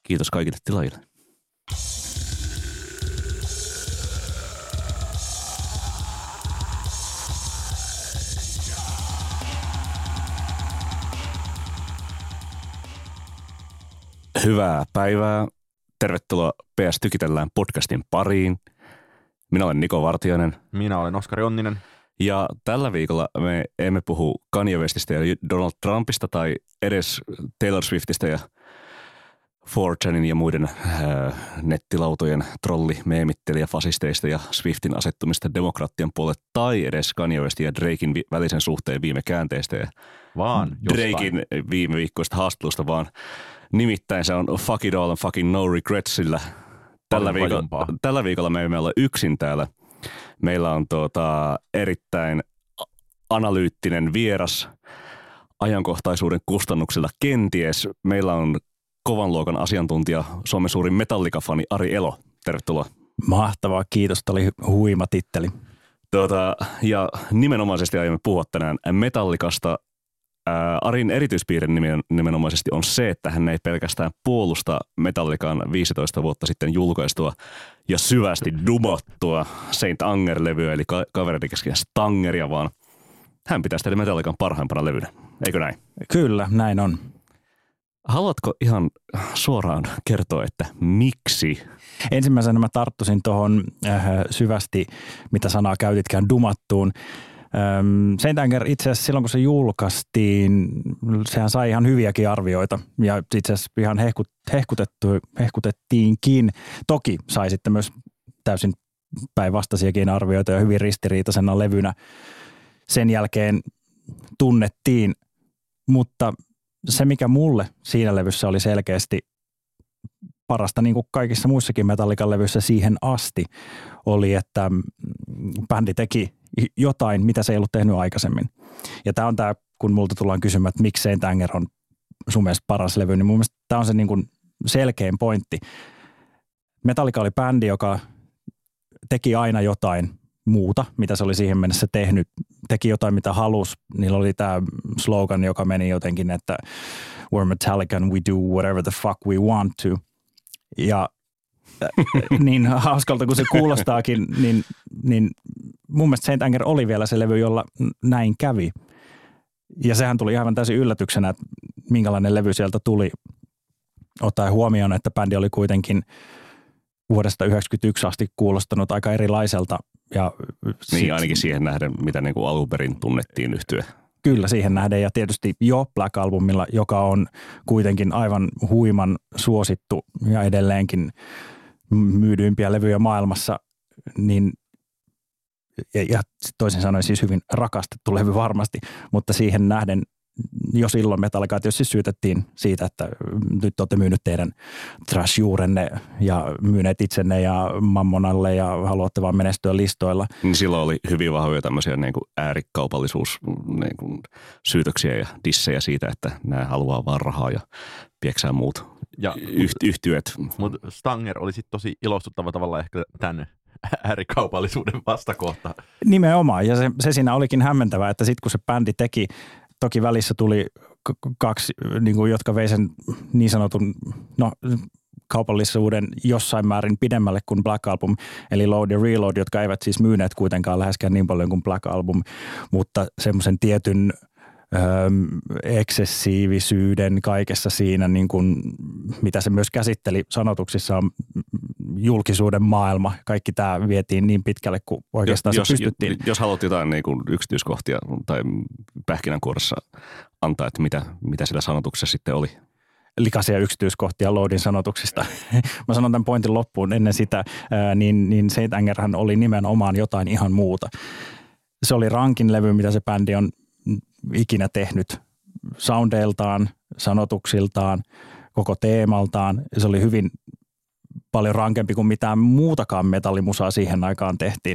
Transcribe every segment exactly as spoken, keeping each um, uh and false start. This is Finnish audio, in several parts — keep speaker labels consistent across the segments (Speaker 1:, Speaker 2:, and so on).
Speaker 1: Kiitos kaikille tilaajille. Hyvää päivää. Tervetuloa P S Tykitellään podcastin pariin. Minä olen Niko Vartiainen.
Speaker 2: Minä olen Oskari Onninen.
Speaker 1: Ja tällä viikolla me emme puhu Kanye Westistä ja Donald Trumpista tai edes Taylor Swiftistä ja four chanin ja muiden äh, nettilautojen trolli-meemittelijä fasisteista ja Swiftin asettumista demokraattien puolelle tai edes Kanye Westin ja Draken vi- välisen suhteen viime käänteistä ja
Speaker 2: vaan
Speaker 1: Draken viime viikkoista haastattelusta, vaan nimittäin se on fuck it all and fucking no regrets, sillä tällä viikolla, tällä viikolla me emme ole yksin täällä. Meillä on tuota erittäin analyyttinen vieras ajankohtaisuuden kustannuksella kenties. Meillä on kovan luokan asiantuntija, Suomen suurin Metallica-fani Ari Elo. Tervetuloa.
Speaker 3: Mahtavaa, kiitos. Tämä oli huima titteli.
Speaker 1: Tuota, ja nimenomaisesti aiomme puhua tänään Metallicasta. Ää, Arin erityispiirre nimenomaisesti on se, että hän ei pelkästään puolusta Metallican viisitoista vuotta sitten julkaistua ja syvästi dumottua Saint Anger-levyä, eli ka- kavereiden kesken Stangeria, vaan hän pitää sitä Metallican parhaimpana levynä. Eikö näin?
Speaker 3: Kyllä, näin on.
Speaker 1: Haluatko ihan suoraan kertoa, että miksi?
Speaker 3: Ensimmäisenä mä tarttusin tuohon äh, syvästi, mitä sanaa käytitkään, dumattuun. Ähm, Saint Anger itse asiassa silloin, kun se julkaistiin, sehän sai ihan hyviäkin arvioita ja itse asiassa ihan hehkut, hehkutettu, hehkutettiinkin. Toki sai sitten myös täysin päinvastaisiakin arvioita ja hyvin ristiriitaisena levynä sen jälkeen tunnettiin, mutta se, mikä mulle siinä levyssä oli selkeästi parasta, niin kuin kaikissa muissakin Metallican levyissä siihen asti, oli, että bändi teki jotain, mitä se ei ollut tehnyt aikaisemmin. Ja tämä on tämä, kun multa tullaan kysymään, että miksi Saint Anger on sun mielestä paras levy, niin mun mielestä tämä on se niin kuin selkein pointti. Metallica oli bändi, joka teki aina jotain muuta, mitä se oli siihen mennessä tehnyt. Teki jotain, mitä halusi. Niillä oli tämä slogan, joka meni jotenkin, että we're Metallica and we do whatever the fuck we want to. Ja niin hauskalta kuin se kuulostaakin, niin, niin mun mielestä Saint Anger oli vielä se levy, jolla näin kävi. Ja sehän tuli aivan täysin yllätyksenä, että minkälainen levy sieltä tuli. Ottaen huomioon, että bändi oli kuitenkin vuodesta yhdeksänkymmentäyksi asti kuulostanut aika erilaiselta. Ja
Speaker 1: niin
Speaker 3: sit,
Speaker 1: ainakin siihen nähden, mitä niin kuin alun perin tunnettiin yhtye.
Speaker 3: Kyllä siihen nähden ja tietysti jo Black Albumilla, joka on kuitenkin aivan huiman suosittu ja edelleenkin myydyimpiä levyjä maailmassa, niin ja, ja toisin sanoen siis hyvin rakastettu levy varmasti, mutta siihen nähden jo silloin Metallica tietysti syytettiin siitä, että nyt olette myynyt teidän trash-juurenne ja myyneet itsenne ja mammonalle ja haluatte vaan menestyä listoilla.
Speaker 1: Niin silloin oli hyvin vahvoja tämmöisiä niin kuin äärikaupallisuus niin kuin syytöksiä ja dissejä siitä, että nämä haluaa vaan rahaa ja pieksää muut ja, yht, yhtyöt.
Speaker 2: Mutta Stanger oli sitten tosi ilostuttava tavalla ehkä tämän äärikaupallisuuden vastakohta.
Speaker 3: Nimenomaan, ja se, se siinä olikin hämmentävää, että sitten kun se bändi teki, toki välissä tuli kaksi, niin kuin, jotka vei sen niin sanotun no, kaupallisuuden jossain määrin pidemmälle kuin Black Album, eli Load ja Reload, jotka eivät siis myyneet kuitenkaan läheskään niin paljon kuin Black Album, mutta semmoisen tietyn öö, eksessiivisyyden kaikessa siinä, niin kuin, mitä se myös käsitteli sanotuksissaan, julkisuuden maailma. Kaikki tämä vietiin niin pitkälle, kuin oikeastaan jos, se pystyttiin.
Speaker 1: Jos, jos haluat jotain niin kuin yksityiskohtia tai pähkinänkuoressa antaa, että mitä, mitä sillä sanotuksessa sitten oli?
Speaker 3: Likaisia yksityiskohtia Loadin sanotuksista. Mä sanon tämän pointin loppuun ennen sitä, ää, niin, niin Saint Angerhan oli nimenomaan jotain ihan muuta. Se oli rankin levy, mitä se bändi on ikinä tehnyt soundeiltaan, sanotuksiltaan, koko teemaltaan. Se oli hyvin paljon rankempi kuin mitään muutakaan metallimusaa siihen aikaan tehtiin.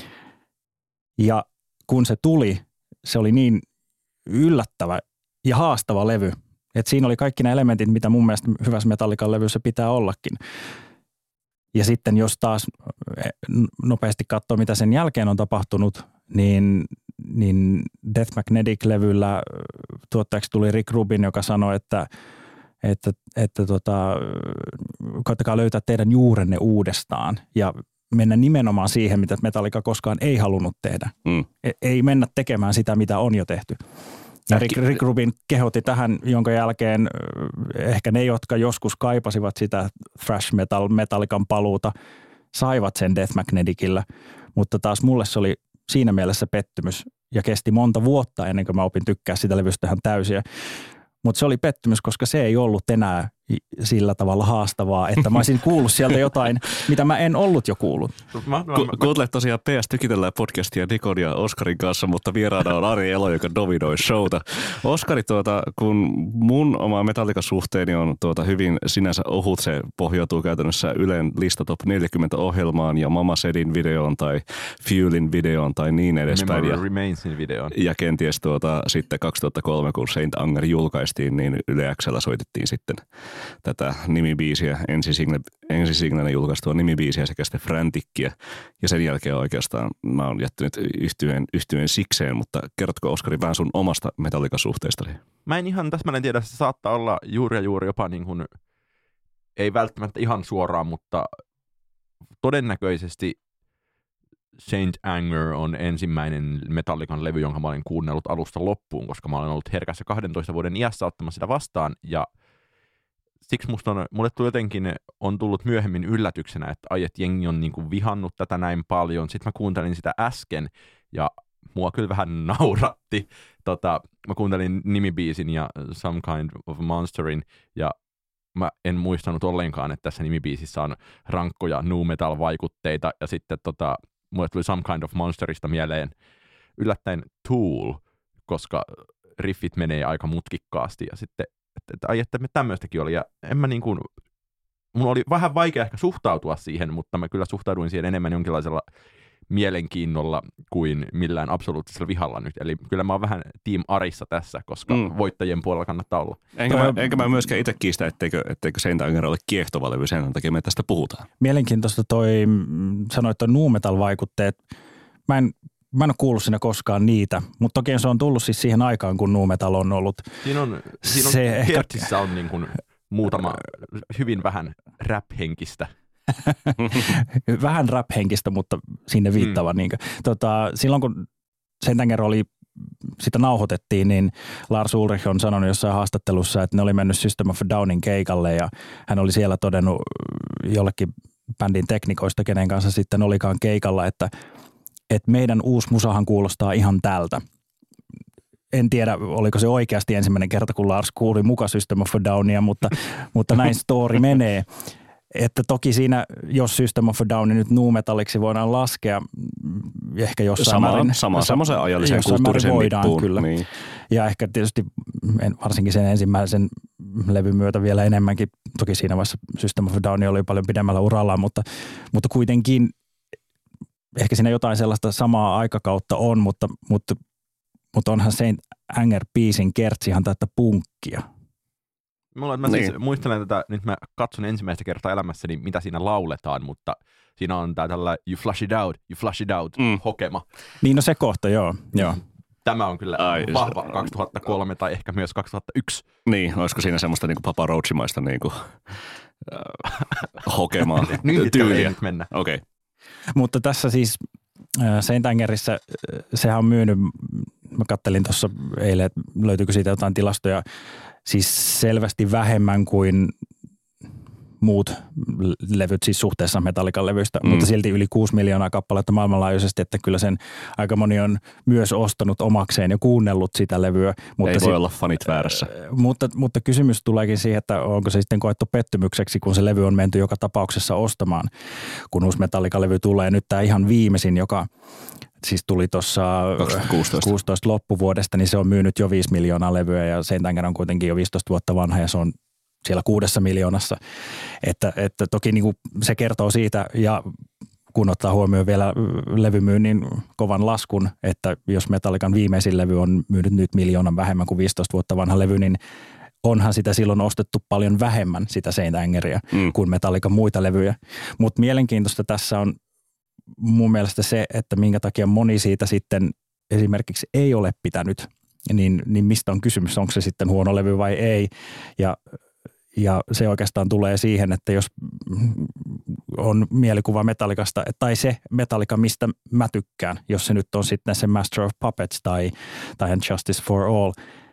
Speaker 3: Ja kun se tuli, se oli niin yllättävä ja haastava levy, että siinä oli kaikki ne elementit, mitä mun mielestä hyvässä Metallican levyssä pitää ollakin. Ja sitten jos taas nopeasti katsoo, mitä sen jälkeen on tapahtunut, niin, niin Death Magnetic-levyllä tuottajaksi tuli Rick Rubin, joka sanoi, että että, että tota, koittakaa löytää teidän juurenne uudestaan ja mennä nimenomaan siihen, mitä Metallica koskaan ei halunnut tehdä. Mm. Ei mennä tekemään sitä, mitä on jo tehty. Ja Rick, Rick Rubin kehotti tähän, jonka jälkeen ehkä ne, jotka joskus kaipasivat sitä thrash metal, Metallican paluuta, saivat sen Death Magneticillä, mutta taas mulle se oli siinä mielessä pettymys ja kesti monta vuotta ennen kuin mä opin tykkää sitä levystä ihan täysiä. Mutta se oli pettymys, koska se ei ollut enää sillä tavalla haastavaa, että mä olisin kuullut sieltä jotain, mitä mä en ollut jo kuullut.
Speaker 1: Ku- Kuuntelet tosiaan P S Tykitellään podcastia Nikon ja Oskarin kanssa, mutta vieraana on Ari Elo, joka dominoi showta. Oskari, tuota, kun mun oma Metallica-suhteeni on tuota hyvin sinänsä ohut, se pohjautuu käytännössä Ylen lista top neljäkymmentä ohjelmaan ja Mama Saidin videoon tai Fuelin videoon tai niin edespäin.
Speaker 2: Memory Remainsin videoon.
Speaker 1: Ja kenties tuota, sitten kaksituhattakolme, kun Saint Anger julkaistiin, niin Yle X:llä soitettiin sitten tätä nimibiisiä, ensisigneenä julkaistua nimibiisiä sekä sitten Frantickia. Ja sen jälkeen oikeastaan mä oon jättänyt yhtyeen, yhtyeen sikseen, mutta kerrotko Oskari vähän sun omasta Metallica-suhteestasi?
Speaker 2: Mä en ihan täsmälleen tiedä, se saattaa olla juuri ja juuri jopa niin kuin, ei välttämättä ihan suoraan, mutta todennäköisesti Saint Anger on ensimmäinen Metallican levy, jonka mä olen kuunnellut alusta loppuun, koska mä olen ollut herkässä kahdentoista vuoden iässä ottamassa sitä vastaan, ja siksi musta on, mulle tuli jotenkin, on tullut myöhemmin yllätyksenä, että ai, et jengi on niinku vihannut tätä näin paljon. Sitten mä kuuntelin sitä äsken, ja mua kyllä vähän nauratti. Tota, mä kuuntelin nimibiisin ja Some Kind of Monsterin, ja mä en muistanut ollenkaan, että tässä nimibiisissä on rankkoja nu metal-vaikutteita, ja sitten tota, mulle tuli Some Kind of Monsterista mieleen yllättäen Tool, koska riffit menee aika mutkikkaasti, ja sitten että, että ai, että me tämmöistäkin oli, ja en mä niin kuin, mun oli vähän vaikea ehkä suhtautua siihen, mutta mä kyllä suhtauduin siihen enemmän jonkinlaisella mielenkiinnolla kuin millään absoluuttisella vihalla nyt, eli kyllä mä oon vähän Team Arissa tässä, koska mm. voittajien puolella kannattaa olla.
Speaker 1: Enkä mä, enkä mä myöskään itse kiistä, etteikö, etteikö Saint Anger ole kiehtova levy, sen takia me tästä puhutaan.
Speaker 3: Mielenkiintoista toi, sanoit toi nu metal-vaikutteet, mä en Mä en ole kuullut siinä koskaan niitä, mutta toki se on tullut siis siihen aikaan, kun nu metal on ollut.
Speaker 2: Siinä on, siinä on se ehkä on niin kuin muutama hyvin vähän rap-henkistä.
Speaker 3: Vähän rap-henkistä, mutta sinne viittava. Mm. Niin tota, silloin kun Saint Anger oli, sitä nauhoitettiin, niin Lars Ulrich on sanonut jossain haastattelussa, että ne oli mennyt System of a Downin keikalle ja hän oli siellä todennut jollekin bändin teknikoista, kenen kanssa sitten olikaan keikalla, että että meidän uusi musahan kuulostaa ihan tältä. En tiedä, oliko se oikeasti ensimmäinen kerta, kun Lars kuuli muka System of a Downia, mutta, mutta näin story menee. Että toki siinä, jos System of a Downi nyt nu metalliksi voidaan laskea, ehkä jossain
Speaker 1: sama,
Speaker 3: määrin.
Speaker 1: Sama, semmoisen ajallisen kulttuurisen voidaan
Speaker 3: kyllä. Niin. Ja ehkä tietysti varsinkin sen ensimmäisen levyn myötä vielä enemmänkin. Toki siinä vaiheessa System of a Downi oli paljon pidemmällä urallaan, mutta, mutta kuitenkin ehkä siinä jotain sellaista samaa aikakautta on, mutta, mutta, mutta onhan Saint Anger-biisin kertsi ihan täyttä punkkia.
Speaker 2: Mulla, mä niin. siis muistelen tätä, nyt mä katson ensimmäistä kertaa elämässäni, mitä siinä lauletaan, mutta siinä on tää tällä you flush it out, you flush it out, mm. hokema.
Speaker 3: Niin no se kohta, joo. joo.
Speaker 2: Tämä on kyllä Ai, vahva se, kaksituhattakolme tai ehkä myös kaksituhattayksi.
Speaker 1: Niin, olisiko siinä semmoista niinku Papa Roachimaista niinku äh, hokemaa
Speaker 2: niin, tyyliä? Nyt mennä.
Speaker 1: Okei. Okay.
Speaker 3: Mutta tässä siis Saint Angerissä sehän on myynyt, mä kattelin tuossa eilen, että löytyykö siitä jotain tilastoja, siis selvästi vähemmän kuin muut levyt siis suhteessa Metallican levyistä, mm. mutta silti yli kuusi miljoonaa kappaletta maailmanlaajuisesti, että kyllä sen aika moni on myös ostanut omakseen ja kuunnellut sitä levyä. Mutta
Speaker 1: ei voi
Speaker 3: sit,
Speaker 1: olla fanit väärässä.
Speaker 3: Mutta, mutta kysymys tuleekin siihen, että onko se sitten koettu pettymykseksi, kun se levy on menty joka tapauksessa ostamaan, kun uusi Metallica-levy tulee. Nyt tämä ihan viimeisin, joka siis tuli tuossa kaksituhattakuusitoista loppuvuodesta, niin se on myynyt jo viisi miljoonaa levyä ja Saint Anger on kuitenkin jo viisitoista vuotta vanha ja se on siellä kuudessa miljoonassa, että, että toki niin kuin se kertoo siitä ja kun ottaa huomioon vielä levymyynnin kovan laskun, että jos Metallican viimeisin levy on myynyt nyt miljoonan vähemmän kuin viisitoista vuotta vanha levy, niin onhan sitä silloin ostettu paljon vähemmän sitä Saint Angeria mm. kuin Metallican muita levyjä. Mutta mielenkiintoista tässä on mun mielestä se, että minkä takia moni siitä sitten esimerkiksi ei ole pitänyt, niin, niin mistä on kysymys, onko se sitten huono levy vai ei. Ja ja se oikeastaan tulee siihen, että jos on mielikuva Metallicasta, tai se Metallica, mistä mä tykkään, jos se nyt on sitten se Master of Puppets tai, tai Justice for All,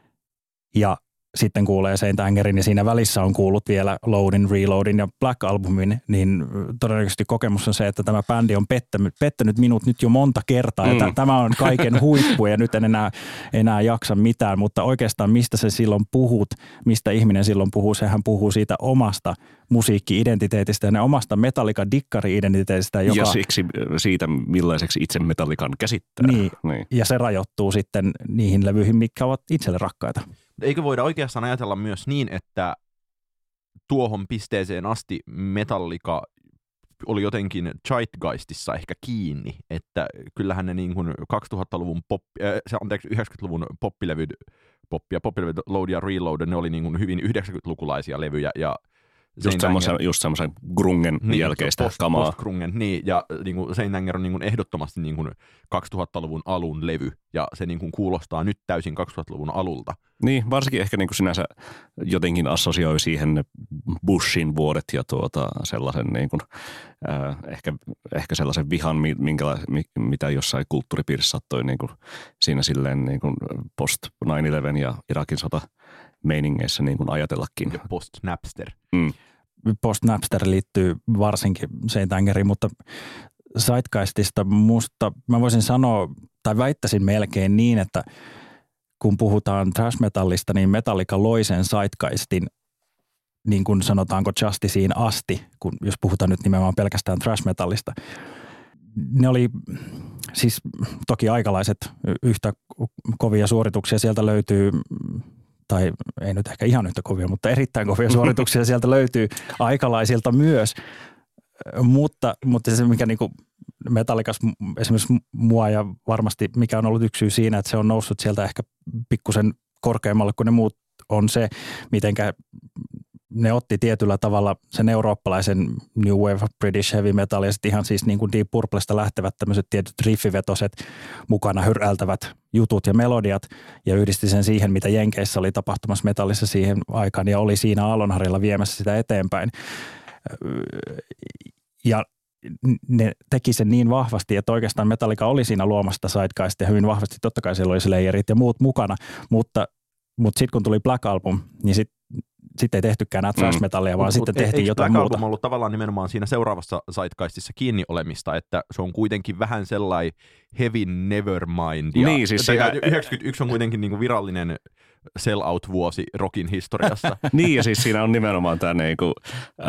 Speaker 3: ja sitten kuulee Saint Angerin ja siinä välissä on kuullut vielä Loadin, Reloadin ja Black Albumin, niin todennäköisesti kokemus on se, että tämä bändi on pettänyt, pettänyt minut nyt jo monta kertaa. Mm. Ja tämä on kaiken huippu ja nyt en enää, enää jaksa mitään, mutta oikeastaan mistä se silloin puhut, mistä ihminen silloin puhuu, sehän puhuu siitä omasta musiikki-identiteetistä ja omasta Metallica-dikkari-identiteetistä. Joka...
Speaker 1: Ja siksi siitä, millaiseksi itse Metallican käsittää.
Speaker 3: Niin, niin, ja se rajoittuu sitten niihin levyihin, mitkä ovat itselle rakkaita.
Speaker 2: Eikö voida oikeastaan ajatella myös niin, että tuohon pisteeseen asti Metallica oli jotenkin zeitgeistissa ehkä kiinni, että kyllähän ne niin kuin kaksituhattaluvun pop, äh, anteeksi yhdeksänkymmentäluvun poppilevyt, poppia, poppilevyt Load ja Reload, ne oli niin kuin hyvin yhdeksänkymmentälukulaisia levyjä ja
Speaker 1: Just semmoisen, just semmoisen grungen niin, jälkeistä
Speaker 2: post,
Speaker 1: kamaa.
Speaker 2: Post-grungen, niin, ja niin kuin Saint Anger on niin kuin ehdottomasti niin kuin kaksituhattaluvun alun levy, ja se niin kuin kuulostaa nyt täysin kaksituhattaluvun alulta.
Speaker 1: Niin, varsinkin ehkä niin kuin sinänsä jotenkin assosioi siihen Bushin vuodet ja tuota sellaisen niin kuin, äh, ehkä, ehkä sellaisen vihan, minkä, mitä jossain kulttuuripiirissä sattui niin kuin siinä silleen niin kuin post nine eleven ja Irakin sota meiningeissä niin kuin ajatellakin.
Speaker 2: Ja post-Napster.
Speaker 1: Mm.
Speaker 3: Post-Napster liittyy varsinkin Saint Angeriin, mutta zeitgeistista musta mä voisin sanoa, tai väittäisin melkein niin, että kun puhutaan thrash metallista, niin Metallica loi sen zeitgeistin, niin kuin sanotaanko Justiceen asti, kun jos puhutaan nyt nimenomaan pelkästään thrash metallista. Ne oli siis toki aikalaiset yhtä kovia suorituksia, sieltä löytyy, tai ei nyt ehkä ihan yhtä kovia, mutta erittäin kovia suorituksia sieltä löytyy aikalaisilta myös, mutta, mutta se mikä niinku Metallicas esimerkiksi mua ja varmasti mikä on ollut yksi syy siinä, että se on noussut sieltä ehkä pikkusen korkeammalle kuin ne muut, on se, mitenkä ne otti tietyllä tavalla sen eurooppalaisen New Wave of British Heavy Metal ja sitten ihan siis niin kuin Deep Purplesta lähtevät tämmöiset tietyt riffivetoset mukana hyrältävät jutut ja melodiat ja yhdisti sen siihen, mitä Jenkeissä oli tapahtumassa metallissa siihen aikaan ja oli siinä Aallonharjalla viemässä sitä eteenpäin. Ja ne teki sen niin vahvasti, että oikeastaan Metallica oli siinä luomasta zeitgeistia hyvin vahvasti. Totta kai siellä oli Slayerit ja muut mukana, mutta, mutta sitten kun tuli Black Album, niin sitten sit ei tehtykään enää thrash metallia, vaan mut, sitten mut, tehtiin jotain
Speaker 2: Black
Speaker 3: muuta.
Speaker 2: Album on ollut tavallaan nimenomaan siinä seuraavassa zeitgeistissa kiinni olemista, että se on kuitenkin vähän sellainen heavy nevermind. Ja
Speaker 1: niin, siis
Speaker 2: siinä... yhdeksänkymmentäyksi on kuitenkin niinku virallinen sell-out-vuosi rockin historiassa.
Speaker 1: Niin, ja siis siinä on nimenomaan tämä niinku, äh,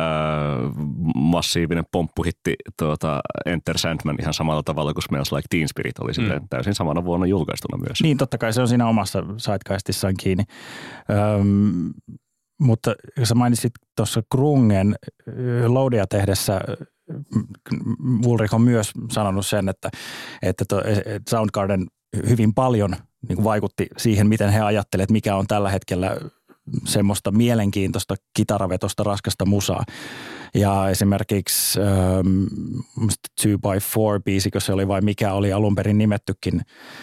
Speaker 1: massiivinen pomppuhitti tuota, Enter Sandman ihan samalla tavalla kuin Smells Like Teen Spirit oli mm. täysin samana vuonna julkaistuna myös.
Speaker 3: Niin, totta kai se on siinä omassa zeitgeistissaan kiinni. Öm, mutta sä mainitsit tuossa grungen Loadia tehdessä, Ulrich on myös sanonut sen, että, että Soundgarden hyvin paljon niin kuin vaikutti siihen, miten he ajattelevat, että mikä on tällä hetkellä semmoista mielenkiintoista kitaravetosta raskasta musaa. Ja esimerkiksi um, two by four biisikö se oli vai mikä oli alun perin nimettykin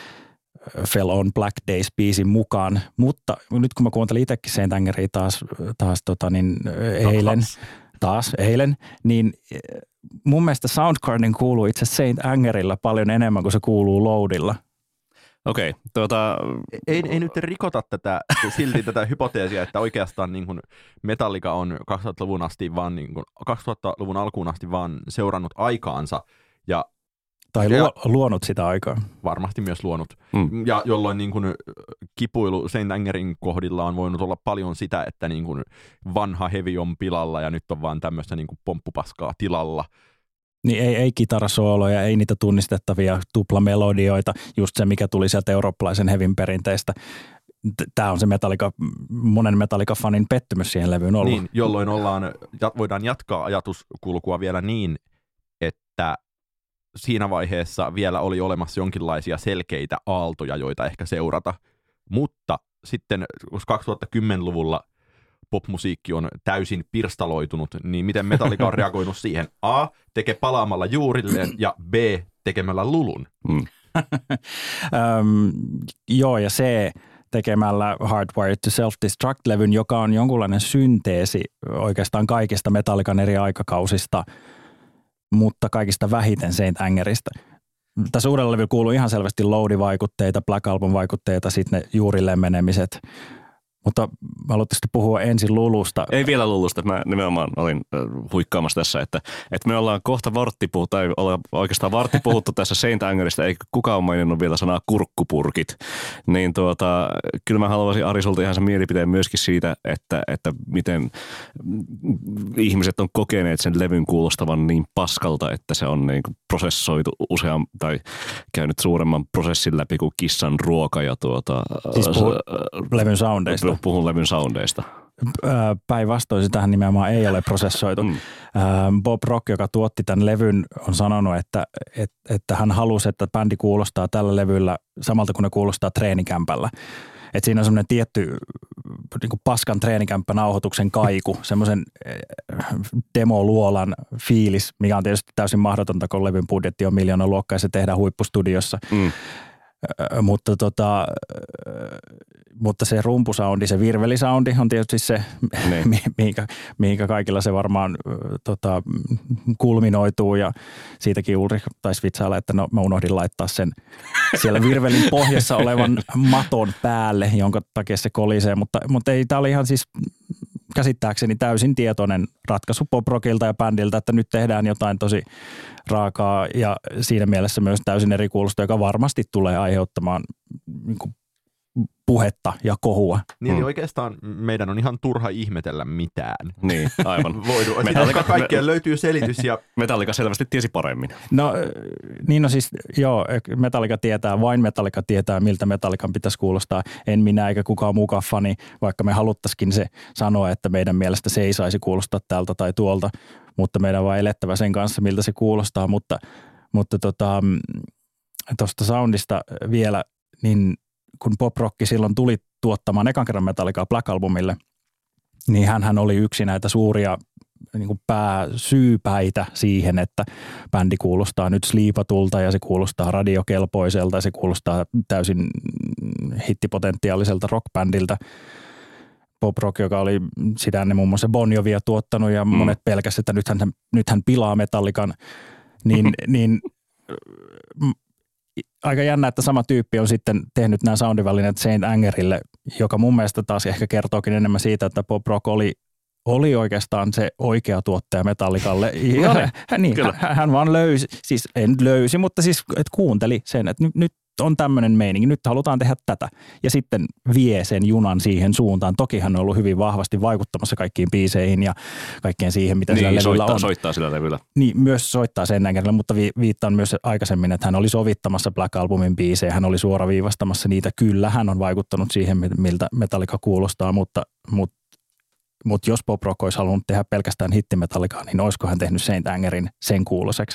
Speaker 3: Fell on Black Days-biisin mukaan. Mutta nyt kun mä kuuntelin itsekin Saint Angeria taas, taas tota niin, eilen, taas eilen, niin mun mielestä Soundgarden kuuluu itse Saint Angerilla paljon enemmän kuin se kuuluu Loadilla.
Speaker 1: Okei, okay, tuota...
Speaker 2: Ei, ei nyt rikota tätä, silti tätä hypoteesia, että oikeastaan niin kuin Metallica on kaksituhattaluvun asti vaan, niin kuin kaksituhattaluvun alkuun asti vaan seurannut aikaansa ja
Speaker 3: tai luo, luonut sitä aikaa.
Speaker 2: Varmasti myös luonut.
Speaker 1: Mm.
Speaker 2: Ja jolloin niin kuin kipuilu Saint Angerin kohdilla on voinut olla paljon sitä, että niin kuin vanha heavy on pilalla ja nyt on vaan tämmöistä niin kuin pomppupaskaa tilalla.
Speaker 3: Niin ei, ei kitarasooloja, ei niitä tunnistettavia tuplamelodioita, just se mikä tuli sieltä eurooppalaisen hevin perinteistä. Tämä on se Metallica, monen Metallica-fanin pettymys siihen levyyn ollut.
Speaker 2: Niin, jolloin ollaan, voidaan jatkaa ajatuskulkua vielä niin, että siinä vaiheessa vielä oli olemassa jonkinlaisia selkeitä aaltoja, joita ehkä seurata, mutta sitten kaksituhattakymmenluvulla popmusiikki on täysin pirstaloitunut, niin miten Metallica on reagoinut siihen? A, tekee palaamalla juurilleen ja B, tekemällä lulun.
Speaker 1: Mm.
Speaker 3: Öm, joo, ja C, tekemällä Hardwired to Self-Destruct-levyn, joka on jonkunlainen synteesi oikeastaan kaikista Metallican eri aikakausista, mutta kaikista vähiten Saint Angerista. Tässä uudella levyllä kuuluu ihan selvästi Load-vaikutteita, Black Album-vaikutteita, sitten ne juurilleen menemiset. Mutta haluatteko puhua ensin Lulusta?
Speaker 1: Ei vielä Lulusta. Mä nimenomaan olin huikkaamassa tässä, että, että me ollaan kohta vartti puhuttu, tai ollaan oikeastaan vartti puhuttu tässä Saint Angerista, eikä kukaan ole maininnut vielä sanaa kurkkupurkit. Niin tuota, kyllä mä haluaisin Ari sulta ihan sen mielipiteen myöskin siitä, että, että miten ihmiset on kokeneet sen levyn kuulostavan niin paskalta, että se on niin kuin prosessoitu usean tai käynyt suuremman prosessin läpi kuin kissan ruoka ja tuota...
Speaker 3: Siis puhut levyn soundeista.
Speaker 1: Puhun levyn soundeista.
Speaker 3: Päinvastoin sitähän nimenomaan ei ole prosessoitu. Mm. Bob Rock, joka tuotti tämän levyn, on sanonut, että, että, että hän halusi, että bändi kuulostaa tällä levyllä samalta kuin ne kuulostaa treenikämpällä. Että siinä on semmoinen tietty niin kuin paskan treenikämppä nauhoituksen kaiku, semmoisen demoluolan fiilis, mikä on tietysti täysin mahdotonta, kun levyn budjetti on miljoona luokkaa ja se tehdään huippustudiossa. Mm. Mutta, tota, mutta se rumpusoundi, se virvelisoundi on tietysti se, mihinkä, mihinkä kaikilla se varmaan tota, kulminoituu ja siitäkin Ulrich taisi vitsailla, että no mä unohdin laittaa sen siellä virvelin pohjassa olevan maton päälle, jonka takia se kolisee, mutta, mutta ei, tää oli ihan siis käsittääkseni täysin tietoinen ratkaisu Bob Rockilta ja bändiltä, että nyt tehdään jotain tosi raakaa ja siinä mielessä myös täysin eri kuulosta, joka varmasti tulee aiheuttamaan niin kuin puhetta ja kohua.
Speaker 2: Niin hmm. oikeastaan meidän on ihan turha ihmetellä mitään.
Speaker 1: Niin, aivan.
Speaker 2: Voidu. Metallica, kaikkeen löytyy selitys. Ja...
Speaker 1: Metallica selvästi tiesi paremmin.
Speaker 3: No niin no siis joo, Metallica tietää, vain Metallica tietää, miltä Metallican pitäisi kuulostaa. En minä eikä kukaan muukaan fani, vaikka me haluttaisikin se sanoa, että meidän mielestä se ei saisi kuulostaa tältä tai tuolta, mutta meidän on vaan elettävä sen kanssa, miltä se kuulostaa. Mutta mutta tota, tuosta soundista vielä, niin kun Bob Rock silloin tuli tuottamaan ekan kerran Metallicaa Black Albumille, niin hänhän oli yksi näitä suuria niin kuin pääsyypäitä siihen, että bändi kuulostaa nyt sliipatulta ja se kuulostaa radiokelpoiselta ja se kuulostaa täysin hittipotentiaaliselta rockbändiltä. Bob Rock, joka oli sitä ennen muun muassa Bon Jovia tuottanut ja mm. monet pelkäsivät, että nyt hän, nyt hän pilaa Metallican, niin, niin aika jännä, että sama tyyppi on sitten tehnyt nämä soundivälineet Saint Angerille, joka mun mielestä taas ehkä kertookin enemmän siitä, että Bob Rock oli, oli oikeastaan se oikea tuottaja Metallicalle. Ja, no, hän, niin, hän, hän vaan löysi, siis en löysi, mutta siis että kuunteli sen, että nyt, nyt on tämmöinen meininki, nyt halutaan tehdä tätä. Ja sitten vie sen junan siihen suuntaan. Toki hän on ollut hyvin vahvasti vaikuttamassa kaikkiin biiseihin ja kaikkeen siihen, mitä niin, sillä levyllä
Speaker 1: soittaa,
Speaker 3: on.
Speaker 1: soittaa sillä levyllä.
Speaker 3: Niin, myös soittaa sen näköllä, mutta vi- viittaan myös aikaisemmin, että hän oli sovittamassa Black Albumin biisejä, hän oli suoraviivastamassa niitä. Kyllä, hän on vaikuttanut siihen, miltä Metallica kuulostaa, mutta, mutta, mutta jos Bob Rock olisi halunnut tehdä pelkästään hittimetallicaa, niin olisiko hän tehnyt Saint Angerin sen kuuloseksi?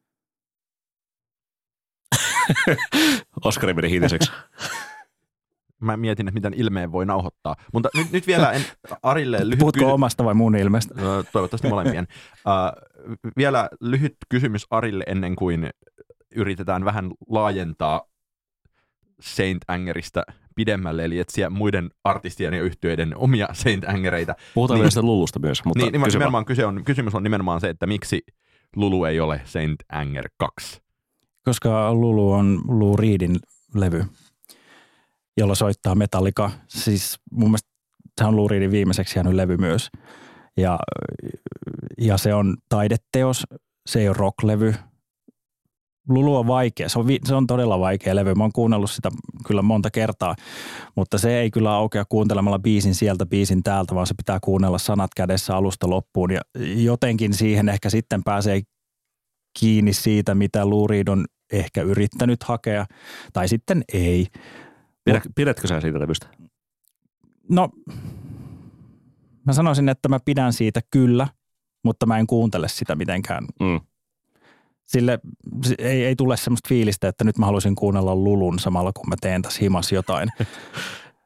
Speaker 1: Oskari meni hiiliseksi.
Speaker 2: Mä mietin, että miten ilmeen voi nauhoittaa. Mutta nyt, nyt vielä en, Arille lyhyt...
Speaker 3: Puhutko kysy- omasta vai mun ilmeestä?
Speaker 2: Toivottavasti molempien. Uh, vielä lyhyt kysymys Arille ennen kuin yritetään vähän laajentaa Saint Angerista pidemmälle, eli etsiä muiden artistien ja yhtyeiden omia Saint Angereita.
Speaker 1: Puhutaan
Speaker 2: niin,
Speaker 1: vielä sitä Lulusta myös, mutta
Speaker 2: niin, nimenomaan kyse on, kysymys on nimenomaan se, että miksi Lulu ei ole Saint Anger kaksi.
Speaker 3: Koska Lulu on Lou Reedin levy, jolla soittaa Metallica. Siis mun mielestä se on Lou Reedin viimeiseksi jäänyt levy myös. Ja, ja se on taideteos, se ei ole rocklevy. Lulu on vaikea, se on, se on todella vaikea levy. Mä oon kuunnellut sitä kyllä monta kertaa, mutta se ei kyllä aukea kuuntelemalla biisin sieltä, biisin täältä, vaan se pitää kuunnella sanat kädessä alusta loppuun. Ja jotenkin siihen ehkä sitten pääsee kiinni siitä, mitä Lou Reed on ehkä yrittänyt hakea, tai sitten ei.
Speaker 1: Pidät, pidätkö sä siitä levystä?
Speaker 3: No, mä sanoisin, että mä pidän siitä kyllä, mutta mä en kuuntele sitä mitenkään. Mm. Sille ei, ei tule semmoista fiilistä, että nyt mä haluaisin kuunnella Lulun samalla, kun mä teen tässä himas jotain.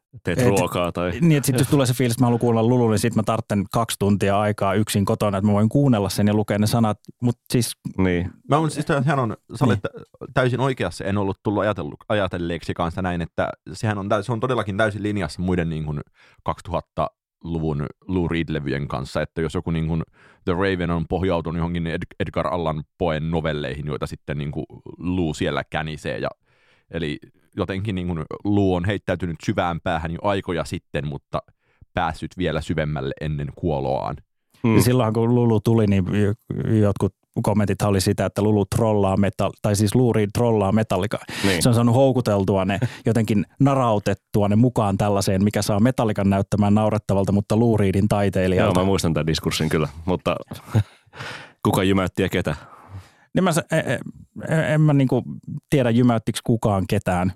Speaker 1: teet et, ruokaa tai...
Speaker 3: Niin, että sitten jos tulee se fiilis, että mä haluan kuulla Lulu, niin sitten mä tarvitsen kaksi tuntia aikaa yksin kotona, että mä voin kuunnella sen ja lukea ne sanat, mutta siis...
Speaker 1: Niin.
Speaker 2: Mä oon siis, hän on, sä olet niin. täysin oikeassa, en ollut tullut ajatelleeksi kanssa näin, että sehän on, se on todellakin täysin linjassa muiden niin kuin kaksituhattaluvun Lou Reed-levyjen kanssa, että jos joku niin kuin The Raven on pohjautunut johonkin Edgar Allan Poen novelleihin, joita sitten niin kuin Lou siellä känisee, ja, eli jotenkin niin kuin Lou on heittäytynyt syvään päähän jo aikoja sitten, mutta päässyt vielä syvemmälle ennen kuoloaan.
Speaker 3: Hmm. Ja silloin kun Lulu tuli, niin jotkut kommentit oli sitä, että Lulu trollaa metal, tai siis Lou Reed trollaa Metallicaa. Niin. Se on saanut houkuteltua ne, jotenkin narautettua ne mukaan tällaiseen, mikä saa Metallican näyttämään naurettavalta, mutta Lou Reedin taiteilijalta.
Speaker 1: Joo, mä muistan tämän diskurssin kyllä, mutta kuka jymäytti ja ketä?
Speaker 3: Niin mä, en, en, en mä niinku tiedä jymäyttikö kukaan ketään.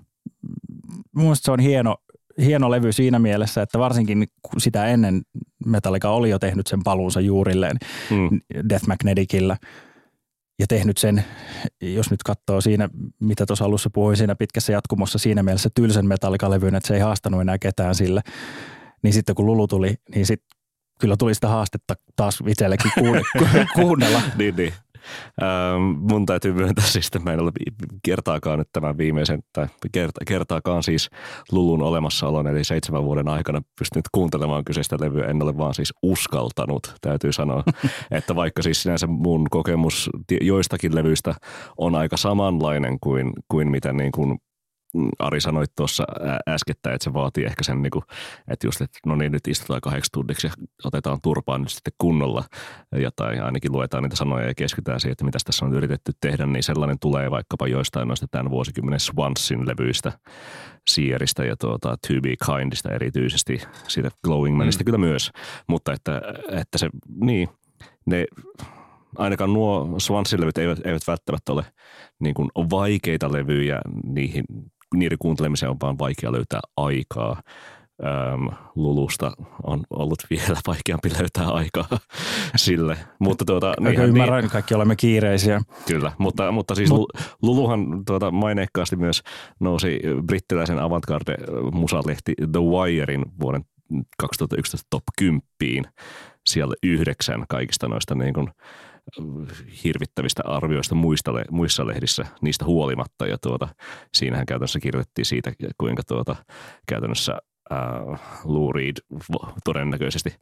Speaker 3: Mun mielestä se on hieno, hieno levy siinä mielessä, että varsinkin sitä ennen Metallica oli jo tehnyt sen paluunsa juurilleen mm. Death Magneticillä ja tehnyt sen, jos nyt katsoo siinä, mitä tuossa alussa puhuin siinä pitkässä jatkumossa siinä mielessä tylsän Metallica-levyyn, että se ei haastanut enää ketään sillä. Niin sitten kun Lulu tuli, niin sitten kyllä tuli sitä haastetta taas itsellekin kuunnella.
Speaker 1: niin, niin. Ähm, mun täytyy myöntää siis, että mä en ole kertaakaan nyt tämän viimeisen, tai kerta, kertaakaan siis Lulun olemassaolon, eli seitsemän vuoden aikana pystynyt kuuntelemaan kyseistä levyä. En ole vaan siis uskaltanut, täytyy sanoa. Että vaikka siis sinänsä mun kokemus joistakin levyistä on aika samanlainen kuin, kuin mitä niin kuin Ari sanoi tuossa äskettäin, että se vaatii ehkä sen, että just, että no niin, nyt istutaan kahdeksi tunniksi ja otetaan turpaan nyt sitten kunnolla ja tai ainakin luetaan niitä sanoja ja keskitytään siihen, että mitä tässä on yritetty tehdä, niin sellainen tulee vaikkapa joistain noista tämän vuosikymmenen Swansin levyistä, Seeristä ja tuota, To Be Kindista erityisesti, siitä Glowing Manista mm. kyllä myös, mutta että, että se, niin, ne... Ainakaan nuo Swansin-levyt eivät, eivät välttämättä ole niin kuin vaikeita levyjä, niihin, niiden kuuntelemiseen on vaan vaikea löytää aikaa. Öm, Lulusta on ollut vielä vaikeampi löytää aikaa sille. Mutta tuota,
Speaker 3: niin, ymmärrän, niin, kaikki olemme kiireisiä.
Speaker 1: Kyllä, mutta, mutta siis Mut, Luluhan tuota, maineikkaasti myös nousi brittiläisen avantgarde-musalehti The Wirein vuoden kaksituhattayksitoista top kymmenen siellä yhdeksän kaikista noista niin kuin hirvittävistä arvioista muista, muissa lehdissä niistä huolimatta. Ja tuota, siinähän käytännössä kirjoitettiin siitä, kuinka tuota, käytännössä ää, Lou Reed todennäköisesti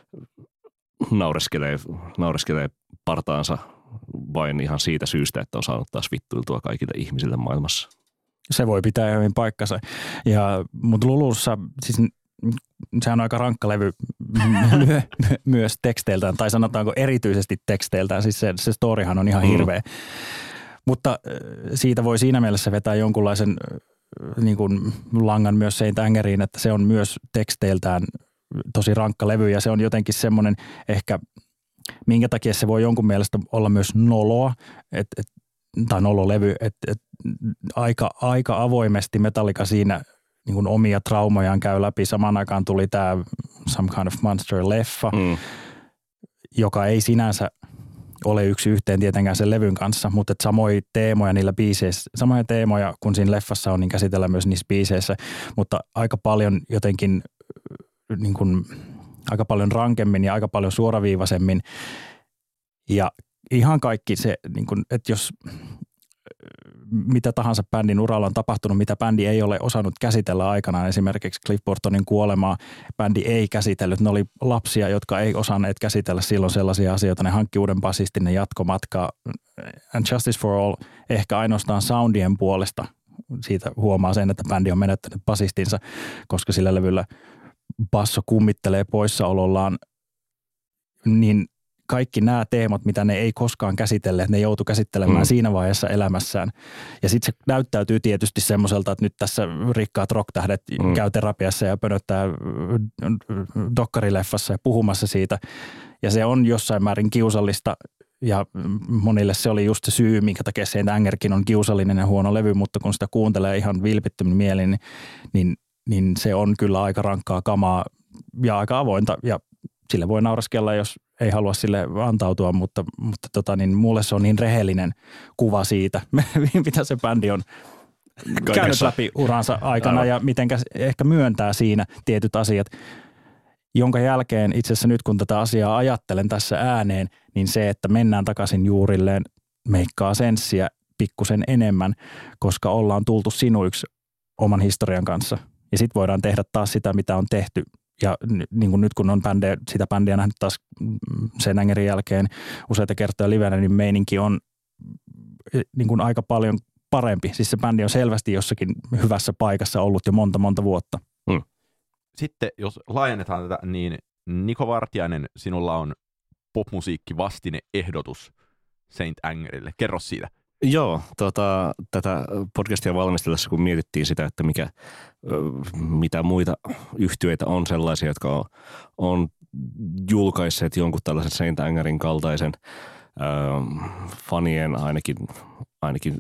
Speaker 1: naureskelee, naureskelee partaansa vain ihan siitä syystä, että on saanut taas vittuiltua kaikille ihmisille maailmassa.
Speaker 3: Se voi pitää hyvin paikkansa. Ja, mutta Lulussa, siis sehän on aika rankka levy my, myös teksteiltään, tai sanotaanko erityisesti teksteiltään, siis se, se storyhan on ihan hirveä. Mm. Mutta siitä voi siinä mielessä vetää jonkunlaisen niin kuin langan myös Saint Angeriin, että se on myös teksteiltään tosi rankka levy, ja se on jotenkin semmoinen ehkä, minkä takia se voi jonkun mielestä olla myös noloa, et, et, tai nololevy, että et, aika, aika avoimesti Metallica siinä niin kuin omia traumojaan käy läpi. Samaan aikaan tuli tämä Some Kind of Monster-leffa, mm. joka ei sinänsä ole yksi yhteen tietenkään sen levyn kanssa, mutta samoja teemoja niillä biiseissä, samoja teemoja kuin siinä leffassa on, niin käsitellään myös niissä biiseissä, mutta aika paljon jotenkin, niin kuin, aika paljon rankemmin ja aika paljon suoraviivaisemmin. Ja ihan kaikki se, niin kuin, että jos mitä tahansa bändin uralla on tapahtunut, mitä bändi ei ole osannut käsitellä aikanaan. Esimerkiksi Cliff Burtonin kuolemaa bändi ei käsitellyt. Ne oli lapsia, jotka ei osanneet käsitellä silloin sellaisia asioita. Ne hankki uuden basistin, ne jatko matkaa. And Justice for All ehkä ainoastaan soundien puolesta. Siitä huomaa sen, että bändi on menettänyt basistinsa, koska sillä levyllä basso kummittelee poissaolollaan. Niin kaikki nämä teemat, mitä ne ei koskaan käsitelleet, ne joutu käsittelemään mm. siinä vaiheessa elämässään. Ja sitten se näyttäytyy tietysti semmoiselta, että nyt tässä rikkaat rocktähdet mm. käy terapiassa ja pönöttää dokkarileffassa ja puhumassa siitä. Ja se on jossain määrin kiusallista, ja monille se oli just se syy, minkä takia Saint Angerkin on kiusallinen ja huono levy, mutta kun sitä kuuntelee ihan vilpittömin mielin, niin, niin, niin se on kyllä aika rankkaa kamaa ja aika avointa, ja sille voi nauraskella, jos ei halua sille antautua, mutta, mutta tota, niin mulle se on niin rehellinen kuva siitä, mitä se bändi on käynyt läpi uransa aikana Aivan. ja mitenkä ehkä myöntää siinä tietyt asiat, jonka jälkeen itse asiassa nyt kun tätä asiaa ajattelen tässä ääneen, niin se, että mennään takaisin juurilleen, meikkaa senssiä pikkusen enemmän, koska ollaan tultu sinuiksi oman historian kanssa. Ja sitten voidaan tehdä taas sitä, mitä on tehty. Ja niin kuin nyt kun on bändejä, sitä bändiä nähnyt taas Saint Angerin jälkeen useita kertoja livenä, niin meininki on niin kuin aika paljon parempi. Siis se bändi on selvästi jossakin hyvässä paikassa ollut jo monta, monta vuotta.
Speaker 2: Hmm. Sitten jos laajennetaan tätä, niin Niko Vartiainen, sinulla on popmusiikki-vastine-ehdotus Saint Angerille. Kerro siitä.
Speaker 1: Joo, tota, tätä podcastia valmistellessa, kun mietittiin sitä, että mikä, mitä muita yhtyeitä on sellaisia, jotka on, on julkaisseet jonkun tällaisen Saint Angerin kaltaisen äh, fanien, ainakin, ainakin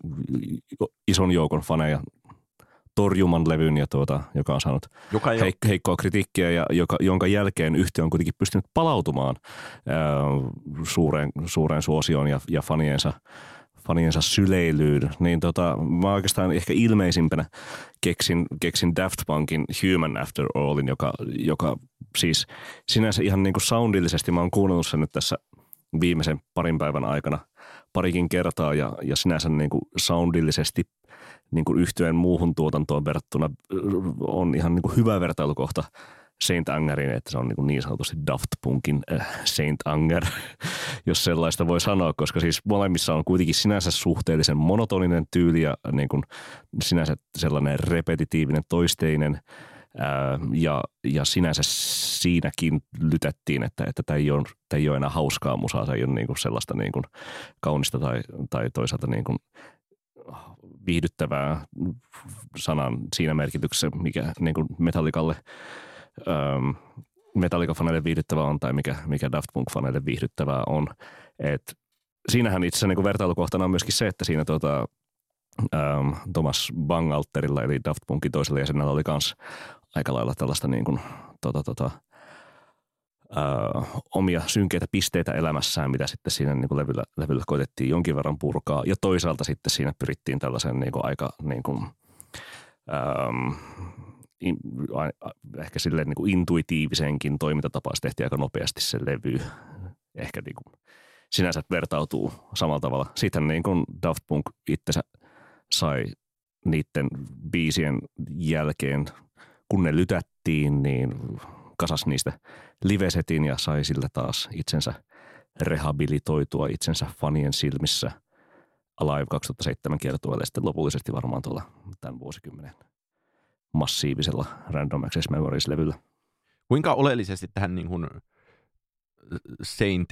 Speaker 1: ison joukon faneja, torjuman levyn, ja tuota, joka on saanut joka heik- heikkoa kritiikkiä ja joka, jonka jälkeen yhtye on kuitenkin pystynyt palautumaan ää, suureen, suureen suosioon ja, ja faniensa, faniensa syleilyyn. Niin tota, mä oikeastaan ehkä ilmeisimpänä keksin, keksin Daft Punkin Human After Allin, joka, joka siis sinänsä ihan niin kuin soundillisesti, mä oon kuunnellut sen nyt tässä viimeisen parin päivän aikana parikin kertaa ja, ja sinänsä niin kuin soundillisesti niin kuin yhtyeen muuhun tuotantoon verrattuna on ihan niin kuin hyvä vertailukohta Saint Angerin, että se on niin, kuin niin sanotusti Daft Punkin äh, Saint Anger, jos sellaista voi sanoa, koska siis molemmissa on kuitenkin sinänsä suhteellisen monotoninen tyyli ja niin kuin sinänsä sellainen repetitiivinen toisteinen ää, ja, ja sinänsä siinäkin lytättiin, että, että tämä ei ole, tämä ei ole enää hauskaa musaa, se ei ole niin kuin sellaista niin kuin kaunista tai, tai toisaalta niin kuin viihdyttävää sanan siinä merkityksessä, mikä niin kuin Metallicalle, ähm, Metallica-faneille viihdyttävää on tai mikä, mikä Daft Punk-faneille viihdyttävää on. Et siinähän itse asiassa niin kuin vertailukohtana on myöskin se, että siinä tuota, ähm, Thomas Bangalterilla eli Daft Punkin toisella jäsenellä oli myös aika lailla tällaista niin kuin, tota, tota, Ö, omia synkeitä pisteitä elämässään, mitä sitten siinä niin kuin levyllä, levyllä koitettiin jonkin verran purkaa. Ja toisaalta sitten siinä pyrittiin tällaisen niin kuin aika niin kuin, ähm, in, a, ehkä silleen niin kuin intuitiivisenkin toimintatapaan. Se tehtiin aika nopeasti se levy. Ehkä niin kuin sinänsä vertautuu samalla tavalla. Sitten niin kuin Daft Punk itsensä sai niiden biisien jälkeen, kun ne lytättiin, niin kasas niistä livesetin ja sai sillä taas itsensä rehabilitoitua itsensä fanien silmissä Alive kaksituhattaseitsemän kiertueelle sitten lopullisesti varmaan tuolla tämän vuosikymmenen massiivisella Random Access Memories-levyllä.
Speaker 2: Kuinka oleellisesti tähän niin kuin Saint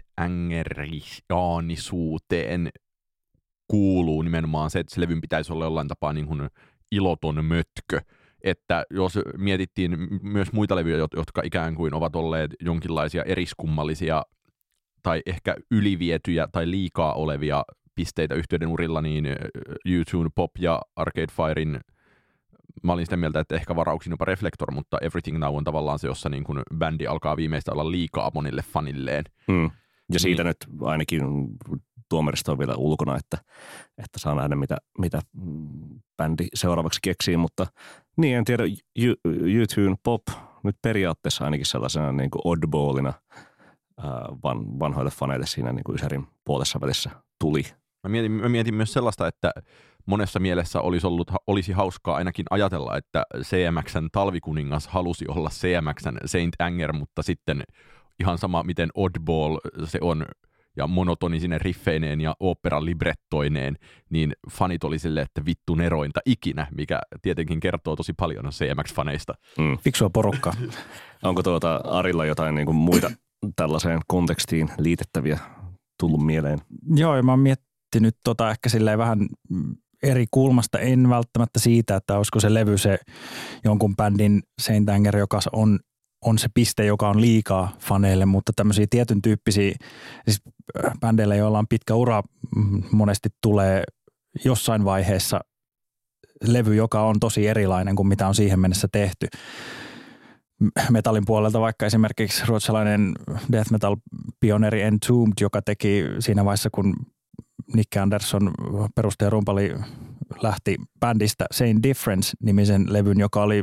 Speaker 2: Angeriaanisuuteen kuuluu nimenomaan se, että se levyn pitäisi olla jollain tapaa niin kuin iloton mötkö? Että jos mietittiin myös muita levyjä, jotka ikään kuin ovat olleet jonkinlaisia eriskummallisia tai ehkä ylivietyjä tai liikaa olevia pisteitä yhtyeiden urilla, niin U two:n Pop ja Arcade Firein mä olin sitä mieltä, että ehkä varauksin jopa Reflector, mutta Everything Now on tavallaan se, jossa niin kuin bändi alkaa viimeistä olla liikaa monille fanilleen.
Speaker 1: Hmm. Ja siitä niin. Nyt ainakin tuomarista on vielä ulkona, että, että saa nähdä, mitä, mitä bändi seuraavaksi keksii, mutta niin en tiedä, U two:n Pop nyt periaatteessa ainakin sellaisena niin kuin oddballina ää, van, vanhoille faneille siinä niin kuin Ysärin puolessa välissä tuli.
Speaker 2: Mä mietin, mä mietin myös sellaista, että monessa mielessä olisi, ollut, olisi hauskaa ainakin ajatella, että C M X:n talvikuningas halusi olla C M X:n Saint Anger, mutta sitten ihan sama, miten oddball se on ja monotonisine riffeineen ja oopperan librettoineen, niin fanit oli silleen, että vittu nerointa ikinä, mikä tietenkin kertoo tosi paljon C M X-faneista.
Speaker 3: Mm. Fiksua porukkaa.
Speaker 1: Onko tuota Arilla jotain niin kuin muita tällaiseen kontekstiin liitettäviä tullut mieleen?
Speaker 3: Joo, ja mä oon miettinyt tota ehkä silleen vähän eri kulmasta, en välttämättä siitä, että olisiko se levy se jonkun bändin Saint Anger, joka on on se piste, joka on liikaa faneille, mutta tämmöisiä tietyn tyyppisiä, siis bändeille, joilla on pitkä ura, monesti tulee jossain vaiheessa levy, joka on tosi erilainen kuin mitä on siihen mennessä tehty. Metallin puolelta vaikka esimerkiksi ruotsalainen death metal pioneeri Entombed, joka teki siinä vaiheessa, kun Nick Anderson perustaja rumpali lähti bändistä Saint Difference-nimisen levyn, joka oli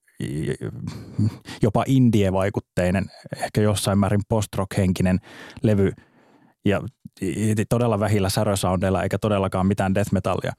Speaker 3: jopa indie-vaikutteinen, ehkä jossain määrin post-rock-henkinen levy ja todella vähillä särösoundeilla eikä todellakaan mitään death metallia,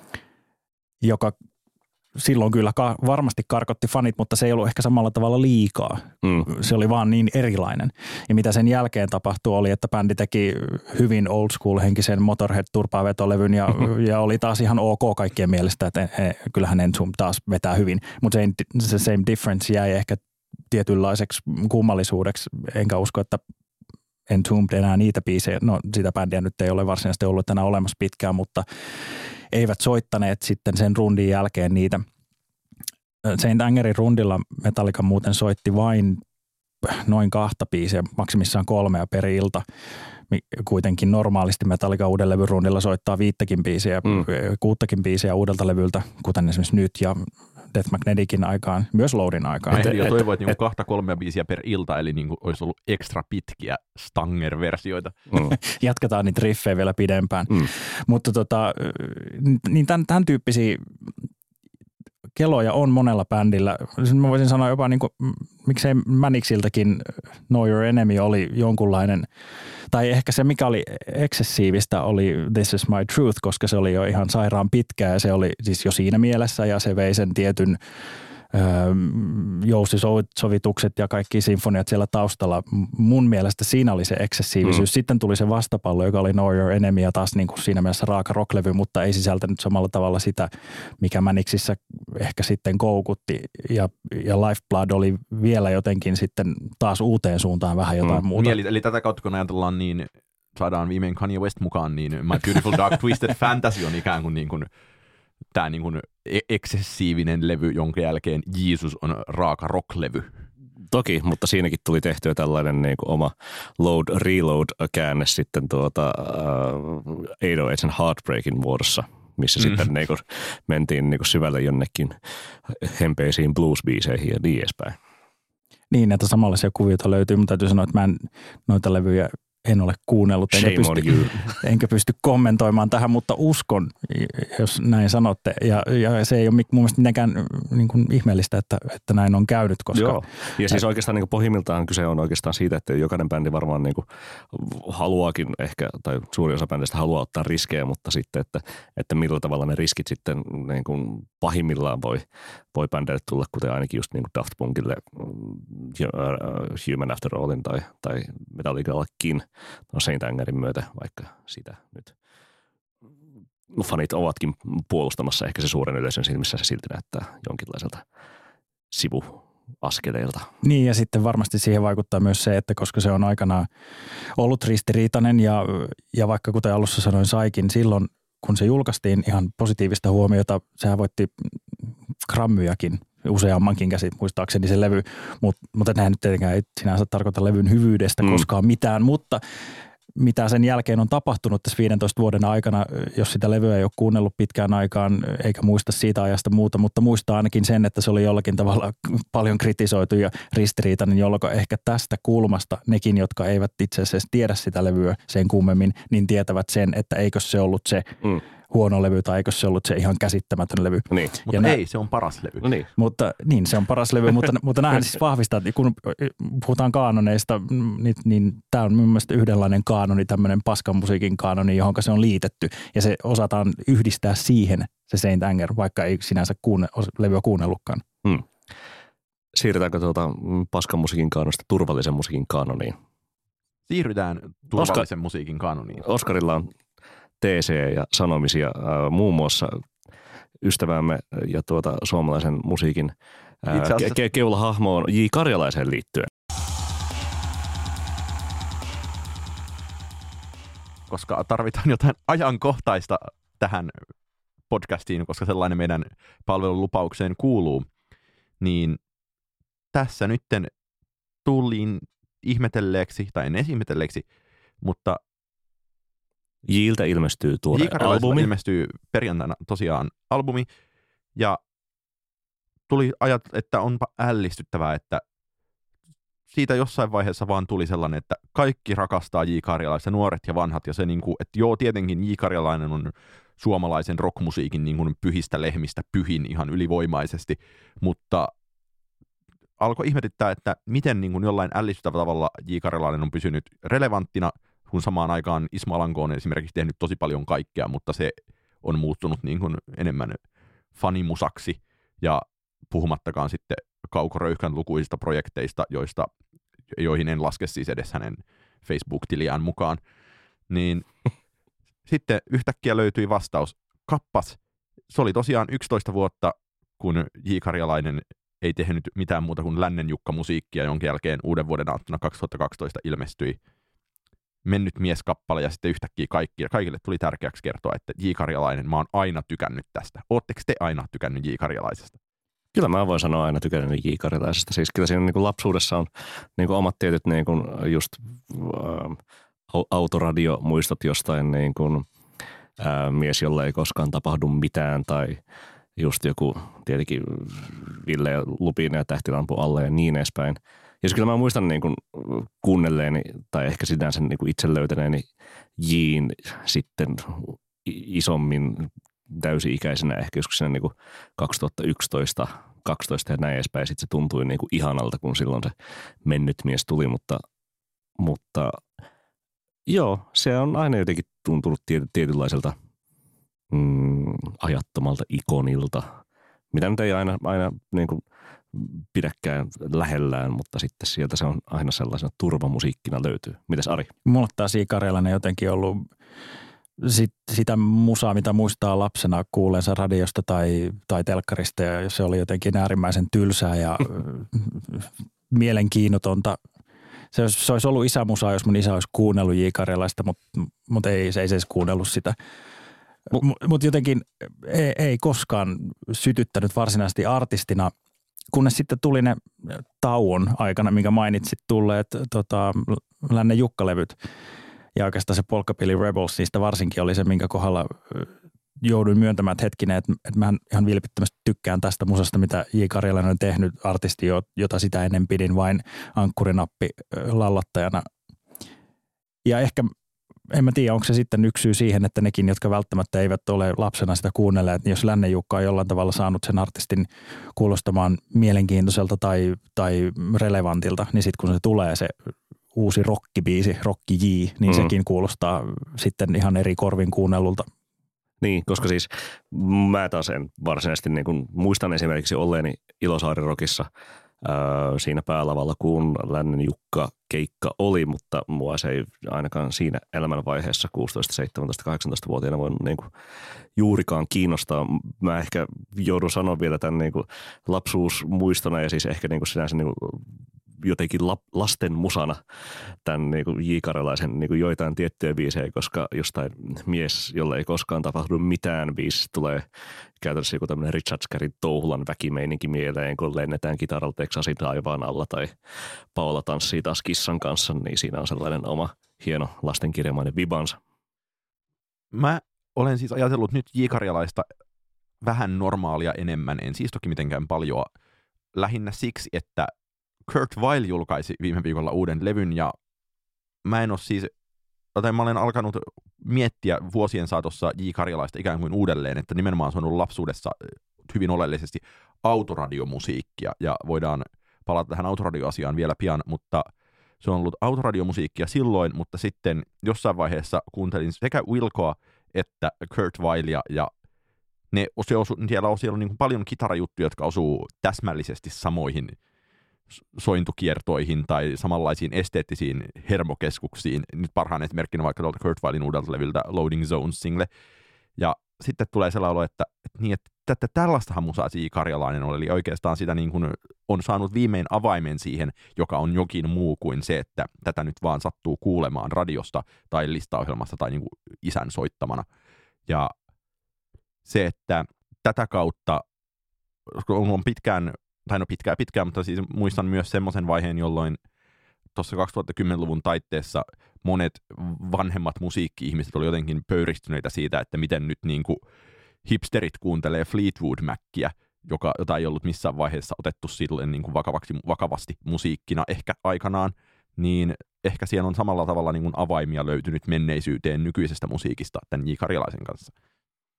Speaker 3: joka silloin kyllä ka- varmasti karkotti fanit, mutta se ei ollut ehkä samalla tavalla liikaa. Mm. Se oli vaan niin erilainen. Ja mitä sen jälkeen tapahtui oli, että bändi teki hyvin old school henkisen Motorhead-turpaavetolevyn ja, ja oli taas ihan ok kaikkien mielestä, että he, kyllähän Entombed taas vetää hyvin. Mutta se, se Same Difference jäi ehkä tietynlaiseksi kummallisuudeksi, enkä usko, että Entombed enää niitä biisejä, no sitä bändiä nyt ei ole varsinaisesti ollut enää olemassa pitkään, mutta eivät soittaneet sitten sen rundin jälkeen niitä. Saint Angerin rundilla Metallica muuten soitti vain noin kahta biisiä, maksimissaan kolmea per ilta. Kuitenkin normaalisti Metallica uuden levyn rundilla soittaa viittäkin biisiä, mm. kuuttakin biisiä uudelta levyltä, kuten esimerkiksi nyt ja Death Magneticin aikaan, myös Loadin aikaan.
Speaker 2: Mä jo toivoin, että niinku kahta kolmea biisiä per ilta, eli niinku olisi ollut ekstra pitkiä Stanger-versioita. Mm.
Speaker 3: Jatketaan niitä riffejä vielä pidempään. Mm. Mutta tota, niin tämän, tämän tyyppisiä keloja on monella bändillä. Mä voisin sanoa jopa, niin kuin, miksei Manicsiltäkin Know Your Enemy oli jonkunlainen, tai ehkä se mikä oli eksessiivistä oli This Is My Truth, koska se oli jo ihan sairaan pitkä ja se oli siis jo siinä mielessä ja se vei sen tietyn öö, jousisovitukset ja kaikki sinfoniat siellä taustalla. Mun mielestä siinä oli se eksessiivisyys. Mm. Sitten tuli se vastapallo, joka oli Know Your Enemy ja taas niin kuin siinä mielessä raaka rocklevy, mutta ei sisältänyt samalla tavalla sitä, mikä Manixissä ehkä sitten koukutti. Ja, ja Lifeblood oli vielä jotenkin sitten taas uuteen suuntaan vähän jotain mm. muuta.
Speaker 2: Eli, eli tätä kautta kun ajatellaan, niin saadaan viimein Kanye West mukaan, niin My Beautiful Dark Twisted Fantasy on ikään kuin, niin kuin tämä niin kuin eksessiivinen levy, jonka jälkeen Jesus on raaka rocklevy.
Speaker 1: Toki, mutta siinäkin tuli tehtyä tällainen niin kuin oma load-reload-käänne sitten tuota uh, eight oh eight and Heartbreakin muodossa, missä mm. sitten niin kuin mentiin niin kuin syvälle jonnekin hempeisiin blues-biiseihin ja niin edespäin.
Speaker 3: Niin, näitä samanlaisia kuvioita löytyy, mutta täytyy sanoa, että mä en noita levyjä en ole kuunnellut, enkä pysty, enkä pysty kommentoimaan tähän, mutta uskon, jos näin sanotte. Ja, ja se ei ole mun mielestä mitenkään niin kuin ihmeellistä, että, että näin on käynyt. Koska
Speaker 1: Joo. Ja siis oikeastaan niin kuin pohjimmiltaan kyse on oikeastaan siitä, että jokainen bändi varmaan niin kuin haluaakin ehkä, tai suuri osa bändistä haluaa ottaa riskejä, mutta sitten, että, että millä tavalla ne riskit sitten niin kuin pahimmillaan voi, voi bändille tulla, kuten ainakin just niin kuin Daft Punkille, Human After Allin tai, tai Metallicallekin. No Saint Angerin myötä, vaikka sitä nyt fanit ovatkin puolustamassa, ehkä se suuren yleisön silmissä se silti näyttää jonkinlaiselta sivuaskeleilta.
Speaker 3: Niin ja sitten varmasti siihen vaikuttaa myös se, että koska se on aikanaan ollut ristiriitainen ja, ja vaikka kuten alussa sanoin saikin, silloin kun se julkaistiin ihan positiivista huomiota, sehän voitti Grammyjakin useammankin käsi, muistaakseni se levy, mutta, mutta näin nyt tietenkään ei sinänsä tarkoita levyn hyvyydestä mm. koskaan mitään, mutta mitä sen jälkeen on tapahtunut tässä viidentoista vuoden aikana, jos sitä levyä ei ole kuunnellut pitkään aikaan, eikä muista siitä ajasta muuta, mutta muistaa ainakin sen, että se oli jollakin tavalla paljon kritisoitu ja ristiriitainen, jolloin ehkä tästä kulmasta nekin, jotka eivät itse asiassa tiedä sitä levyä sen kummemmin, niin tietävät sen, että eikö se ollut se mm. huono levy tai eikö se ollut se ihan käsittämätön levy.
Speaker 2: Niin. Mutta nä- ei, se on paras levy.
Speaker 1: No niin.
Speaker 3: Mutta niin, se on paras levy, mutta, mutta nämähän siis vahvistaa, että kun puhutaan kaanoneista, niin, niin tämä on mun mielestä yhdenlainen kaanoni, tämmöinen paskan musiikin kaanoni, johon se on liitetty. Ja se osataan yhdistää siihen, se Saint Anger, vaikka ei sinänsä kuunne, levyä kuunnellutkaan. Hmm.
Speaker 1: Siirrytäänkö tuota paskan musiikin kaanonista turvallisen musiikin kaanoniin?
Speaker 2: Siirrytään turvallisen Oskar, musiikin kaanoniin.
Speaker 1: Oskarilla on T C ja sanomisia äh, muun muassa ystävämme ja tuota suomalaisen musiikin äh, ke- ke- keulahahmoon J. Karjalaiseen liittyen.
Speaker 2: Koska tarvitaan jotain ajankohtaista tähän podcastiin, koska sellainen meidän palvelulupaukseen kuuluu, niin tässä nytten tulin ihmetelleeksi, tai en edes ihmetelleeksi, mutta
Speaker 1: Jiltä ilmestyy tuore albumi.
Speaker 2: ilmestyy perjantaina tosiaan albumi. Ja tuli ajat, että onpa ällistyttävää, että siitä jossain vaiheessa vaan tuli sellainen, että kaikki rakastaa J. Karjalaista, nuoret ja vanhat. Ja se niin kuin, että joo, tietenkin J. Karjalainen on suomalaisen rockmusiikin niin kuin pyhistä lehmistä pyhin ihan ylivoimaisesti, mutta alkoi ihmetyttää, että miten niin kuin jollain ällistyttävällä tavalla J. Karjalainen on pysynyt relevanttina, kun samaan aikaan Ismo Alanko on esimerkiksi tehnyt tosi paljon kaikkea, mutta se on muuttunut niin kuin enemmän fanimusaksi, ja puhumattakaan sitten Kauko Röyhkän lukuisista projekteista, joista, joihin en laske siis edes hänen Facebook-tiliään mukaan, niin sitten yhtäkkiä löytyi vastaus. Kappas, se oli tosiaan yksitoista vuotta, kun J. Karjalainen ei tehnyt mitään muuta kuin Lännen Jukka-musiikkia, jonka jälkeen uuden vuoden aattona kaksituhattakaksitoista ilmestyi Mennyt mies-kappale, ja sitten yhtäkkiä kaikki, kaikille tuli tärkeäksi kertoa, että J. Karjalainen, mä oon aina tykännyt tästä. Ootteko te aina tykännyt J. Karjalaisesta?
Speaker 1: Kyllä mä voin sanoa aina tykännyt J. Karjalaisesta. Siis kyllä siinä niin kuin lapsuudessa on niin kuin omat tietyt niin kuin just äh, autoradiomuistot jostain niin kuin, äh, mies, jolle ei koskaan tapahdu mitään, tai just joku tietenkin Ville ja Lupina ja Tähtilampu alle ja niin edespäin. Ja kyllä mä muistan niin kuin kuunnelleeni, tai ehkä sinänsä niin kuin itse löytäneeni Jin sitten isommin täysi-ikäisenä, ehkä joskus siinä niin kuin kaksituhattayksitoista kaksitoista ja näin edespäin. Sitten se tuntui niin kuin ihanalta, kun silloin se mennyt mies tuli, mutta, mutta joo, se on aina jotenkin tuntunut tietynlaiselta mm, ajattomalta ikonilta, mitä nyt ei aina, aina niin kuin pidäkään lähellään, mutta sitten sieltä se on aina sellaisena turvamusiikkina löytyy. Mites Ari?
Speaker 3: Mulla taas J. Karjalainen jotenkin ollut sit, sitä musaa, mitä muistaa lapsena kuuleensa radiosta tai, tai telkkarista, ja se oli jotenkin äärimmäisen tylsää ja mielenkiinnotonta. Se olisi, se olisi ollut isämusaa, jos mun isä olisi kuunnellut J. Karjalaista, mutta mut ei, se ei edes kuunnellut sitä. Mutta mut jotenkin ei, ei koskaan sytyttänyt varsinaisesti artistina, kunnes sitten tuli ne tauon aikana, minkä mainitsit tulleet tota, Lännen Jukka-levyt. Ja oikeastaan se Polkapilli Rebels, niistä varsinkin oli se, minkä kohdalla jouduin myöntämään, että hetkinen, että, että mä ihan vilpittömästi tykkään tästä musasta, mitä J. Karjalainen on tehnyt, artisti, jota sitä ennen pidin vain ankkurinappi lallattajana. Ja ehkä, en mä tiedä, onko se sitten yksi syy siihen, että nekin, jotka välttämättä eivät ole lapsena sitä kuunnelleet, niin jos Lännen Jukka on jollain tavalla saanut sen artistin kuulostamaan mielenkiintoiselta tai, tai relevantilta, niin sitten kun se tulee se uusi rockibiisi, Rocky J, niin mm. sekin kuulostaa sitten ihan eri korvin kuunnellulta.
Speaker 1: Niin, koska siis mä taas en varsinaisesti niin kun muistan esimerkiksi olleeni Ilosaari Rockissa äh, siinä päälavalla, kun Lännen Jukka keikka oli, mutta mua se ei ainakaan siinä elämänvaiheessa kuusitoista, seitsemäntoista, kahdeksantoista-vuotiaana voinut niin kuin juurikaan kiinnostaa. Mä ehkä joudun sanoa vielä tämän niin kuin lapsuusmuistona ja siis ehkä niin kuin sinänsä niin kuin jotenkin lasten musana tämän niin kuin J. Karjalaisen niin kuin joitain tiettyjä biisejä, koska jostain mies, jolle ei koskaan tapahdu mitään biisistä, tulee käytännössä joku tämmöinen Richard Scarrin touhulan väkimeininki mieleen, kun lennetään kitaralla Texasin taivaan alla tai Paula tanssii taas kissan kanssa, niin siinä on sellainen oma hieno lastenkirjamainen vibansa.
Speaker 2: Mä olen siis ajatellut nyt J. Karjalaista vähän normaalia enemmän, en siis toki mitenkään paljoa, lähinnä siksi, että Kurt Weill julkaisi viime viikolla uuden levyn, ja mä en ole siis, tai mä olen alkanut miettiä vuosien saatossa J. Karjalaista ikään kuin uudelleen, että nimenomaan se on ollut lapsuudessa hyvin oleellisesti autoradiomusiikkia, ja voidaan palata tähän autoradioasiaan vielä pian, mutta se on ollut autoradiomusiikkia silloin, mutta sitten jossain vaiheessa kuuntelin sekä Wilcoa että Kurt Weillia, ja ne, se osu, siellä on siellä on niin kuin paljon kitarajuttuja, jotka osuu täsmällisesti samoihin sointukiertoihin tai samanlaisiin esteettisiin hermokeskuksiin. Nyt parhaan esimerkkinä vaikka tuolta Kurt Weillin uudelta levyltä Loading Zones-single. Ja sitten tulee sellainen olo, että, että, niin, että, että tällaistahan musaa J. Karjalainen oli. Eli oikeastaan sitä niin kuin on saanut viimein avaimen siihen, joka on jokin muu kuin se, että tätä nyt vaan sattuu kuulemaan radiosta tai listaohjelmasta tai niin kuin isän soittamana. Ja se, että tätä kautta on pitkään tai no pitkään pitkään, mutta siis muistan myös semmoisen vaiheen, jolloin tuossa kaksituhattakymmenluvun taitteessa monet vanhemmat musiikki-ihmiset oli jotenkin pöyristyneitä siitä, että miten nyt niin kuin hipsterit kuuntelee Fleetwood Macia, joka, jota ei ollut missään vaiheessa otettu silleen niin kuin vakavaksi, vakavasti musiikkina ehkä aikanaan, niin ehkä siellä on samalla tavalla niin kuin avaimia löytynyt menneisyyteen nykyisestä musiikista tämän J. Karjalaisen kanssa.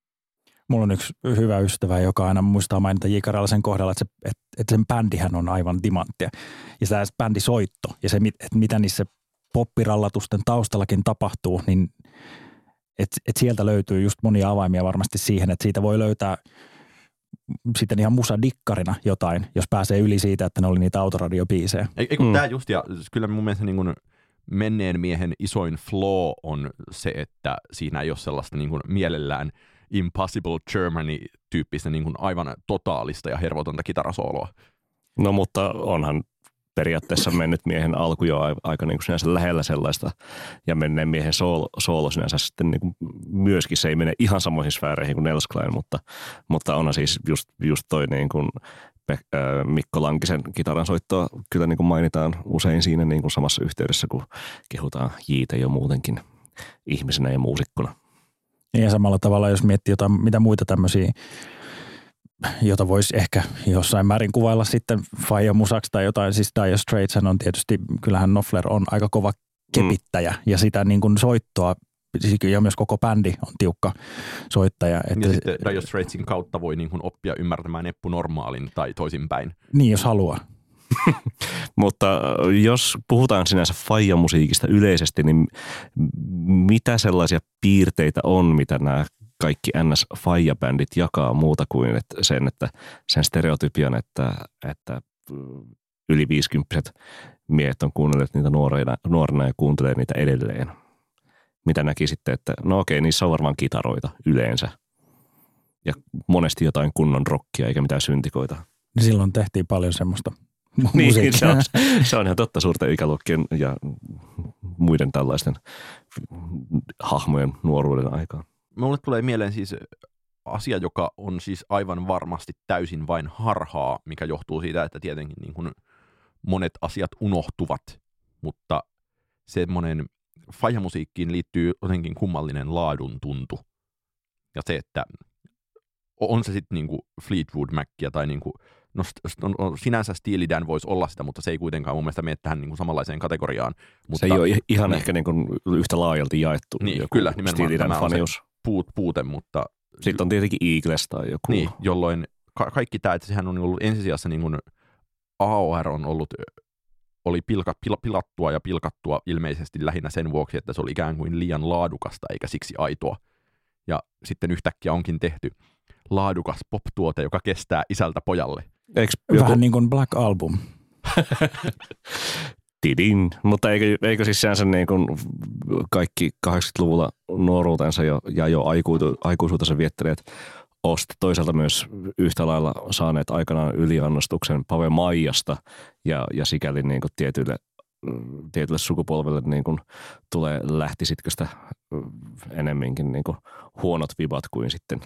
Speaker 3: Mulla on yksi hyvä ystävä, joka aina muistaa mainita J. Karjalaisen kohdalla, että, se, että, että sen bändihän on aivan timanttia. Ja se bändisoitto ja se, että mitä niissä poppirallatusten taustallakin tapahtuu, niin että, että sieltä löytyy just monia avaimia varmasti siihen, että siitä voi löytää sitten ihan musadikkarina jotain, jos pääsee yli siitä, että ne oli niitä autoradiobiisejä.
Speaker 2: Ei kun mm. tämä just, ja kyllä mun mielestä niin kuin menneen miehen isoin flaw on se, että siinä ei ole sellaista niin kuin mielellään Impossible Germany-tyyppistä niin kuin aivan totaalista ja hervotonta kitarasooloa.
Speaker 1: No mutta onhan periaatteessa mennyt miehen alku jo aika niin kuin sinänsä lähellä sellaista, ja menneen miehen soolo, soolo sinänsä sitten niin kuin myöskin, se ei mene ihan samoihin sfääreihin kuin Nels Cline, mutta, mutta onhan siis just, just toi niin kuin Mikko Lankisen kitaran soittoa kyllä niin kuin mainitaan usein siinä niin kuin samassa yhteydessä, kun kehutaan Jiitä jo muutenkin ihmisenä ja muusikkona.
Speaker 3: Ja samalla tavalla, jos miettii jotain, mitä muita tämmöisiä, jota voisi ehkä jossain määrin kuvailla sitten Faija musaksi tai jotain, siis Dire Straits on tietysti, kyllähän Knopfler on aika kova kepittäjä mm. ja sitä niin kuin soittoa, ja myös koko bändi on tiukka soittaja.
Speaker 2: Että ja sitten Dire Straitsin kautta voi niin kuin oppia ymmärtämään Eppu Normaalin tai toisinpäin.
Speaker 3: Niin, jos haluaa.
Speaker 1: Mutta jos puhutaan sinänsä Faija-musiikista yleisesti, niin mitä sellaisia piirteitä on, mitä nämä kaikki N S-Faija-bändit jakaa muuta kuin että sen, että sen stereotypian, että, että yli viisikymppiset miehet on kuunnelleet niitä nuorena, nuorena ja kuuntelee niitä edelleen. Mitä näki sitten, että no okei, niissä on varmaan kitaroita yleensä ja monesti jotain kunnon rockia eikä mitään syntikoita.
Speaker 3: Silloin tehtiin paljon semmoista
Speaker 1: niin, se on, se on ihan totta suurten ikäluokkien ja muiden tällaisten hahmojen nuoruuden aikaan.
Speaker 2: Mulle tulee mieleen siis asia, joka on siis aivan varmasti täysin vain harhaa, mikä johtuu siitä, että tietenkin niin kuin monet asiat unohtuvat, mutta semmoinen Faija-musiikkiin liittyy jotenkin kummallinen laadun tuntu. Ja se, että on se sitten niinku Fleetwood Mackia tai niinku, no, no sinänsä Steely Dan voisi olla sitä, mutta se ei kuitenkaan mun mielestä mene tähän niinku samanlaiseen kategoriaan. Mutta,
Speaker 1: se ei ole ihan niin, ehkä niinku yhtä laajalti jaettu.
Speaker 2: Niin, kyllä, nimenomaan tämä on se puut, puute, mutta
Speaker 1: sitten on tietenkin Eagles tai joku.
Speaker 2: Niin, jolloin ka- kaikki tämä, että sehän on ollut ensisijassa niin kuin A O R on ollut, oli pilka, pil, pilattua ja pilkattua ilmeisesti lähinnä sen vuoksi, että se oli ikään kuin liian laadukasta eikä siksi aitoa. Ja sitten yhtäkkiä onkin tehty laadukas pop-tuote, joka kestää isältä pojalle.
Speaker 3: Eikö joku... Vähän niin kuin Black Album.
Speaker 1: Tidin. Mutta eikö, eikö siis sehän niin kuin kaikki kahdeksankymmentäluvulla nuoruutensa jo, ja jo aikuitu, aikuisuutensa viettäneet osti toisaalta myös yhtä lailla saaneet aikanaan yliannostuksen Pave Maijasta ja, ja sikäli niin kuin tietyille, tietyille sukupolville niin kuin tulee lähtisitkö sitä enemminkin niin kuin huonot vibat kuin sitten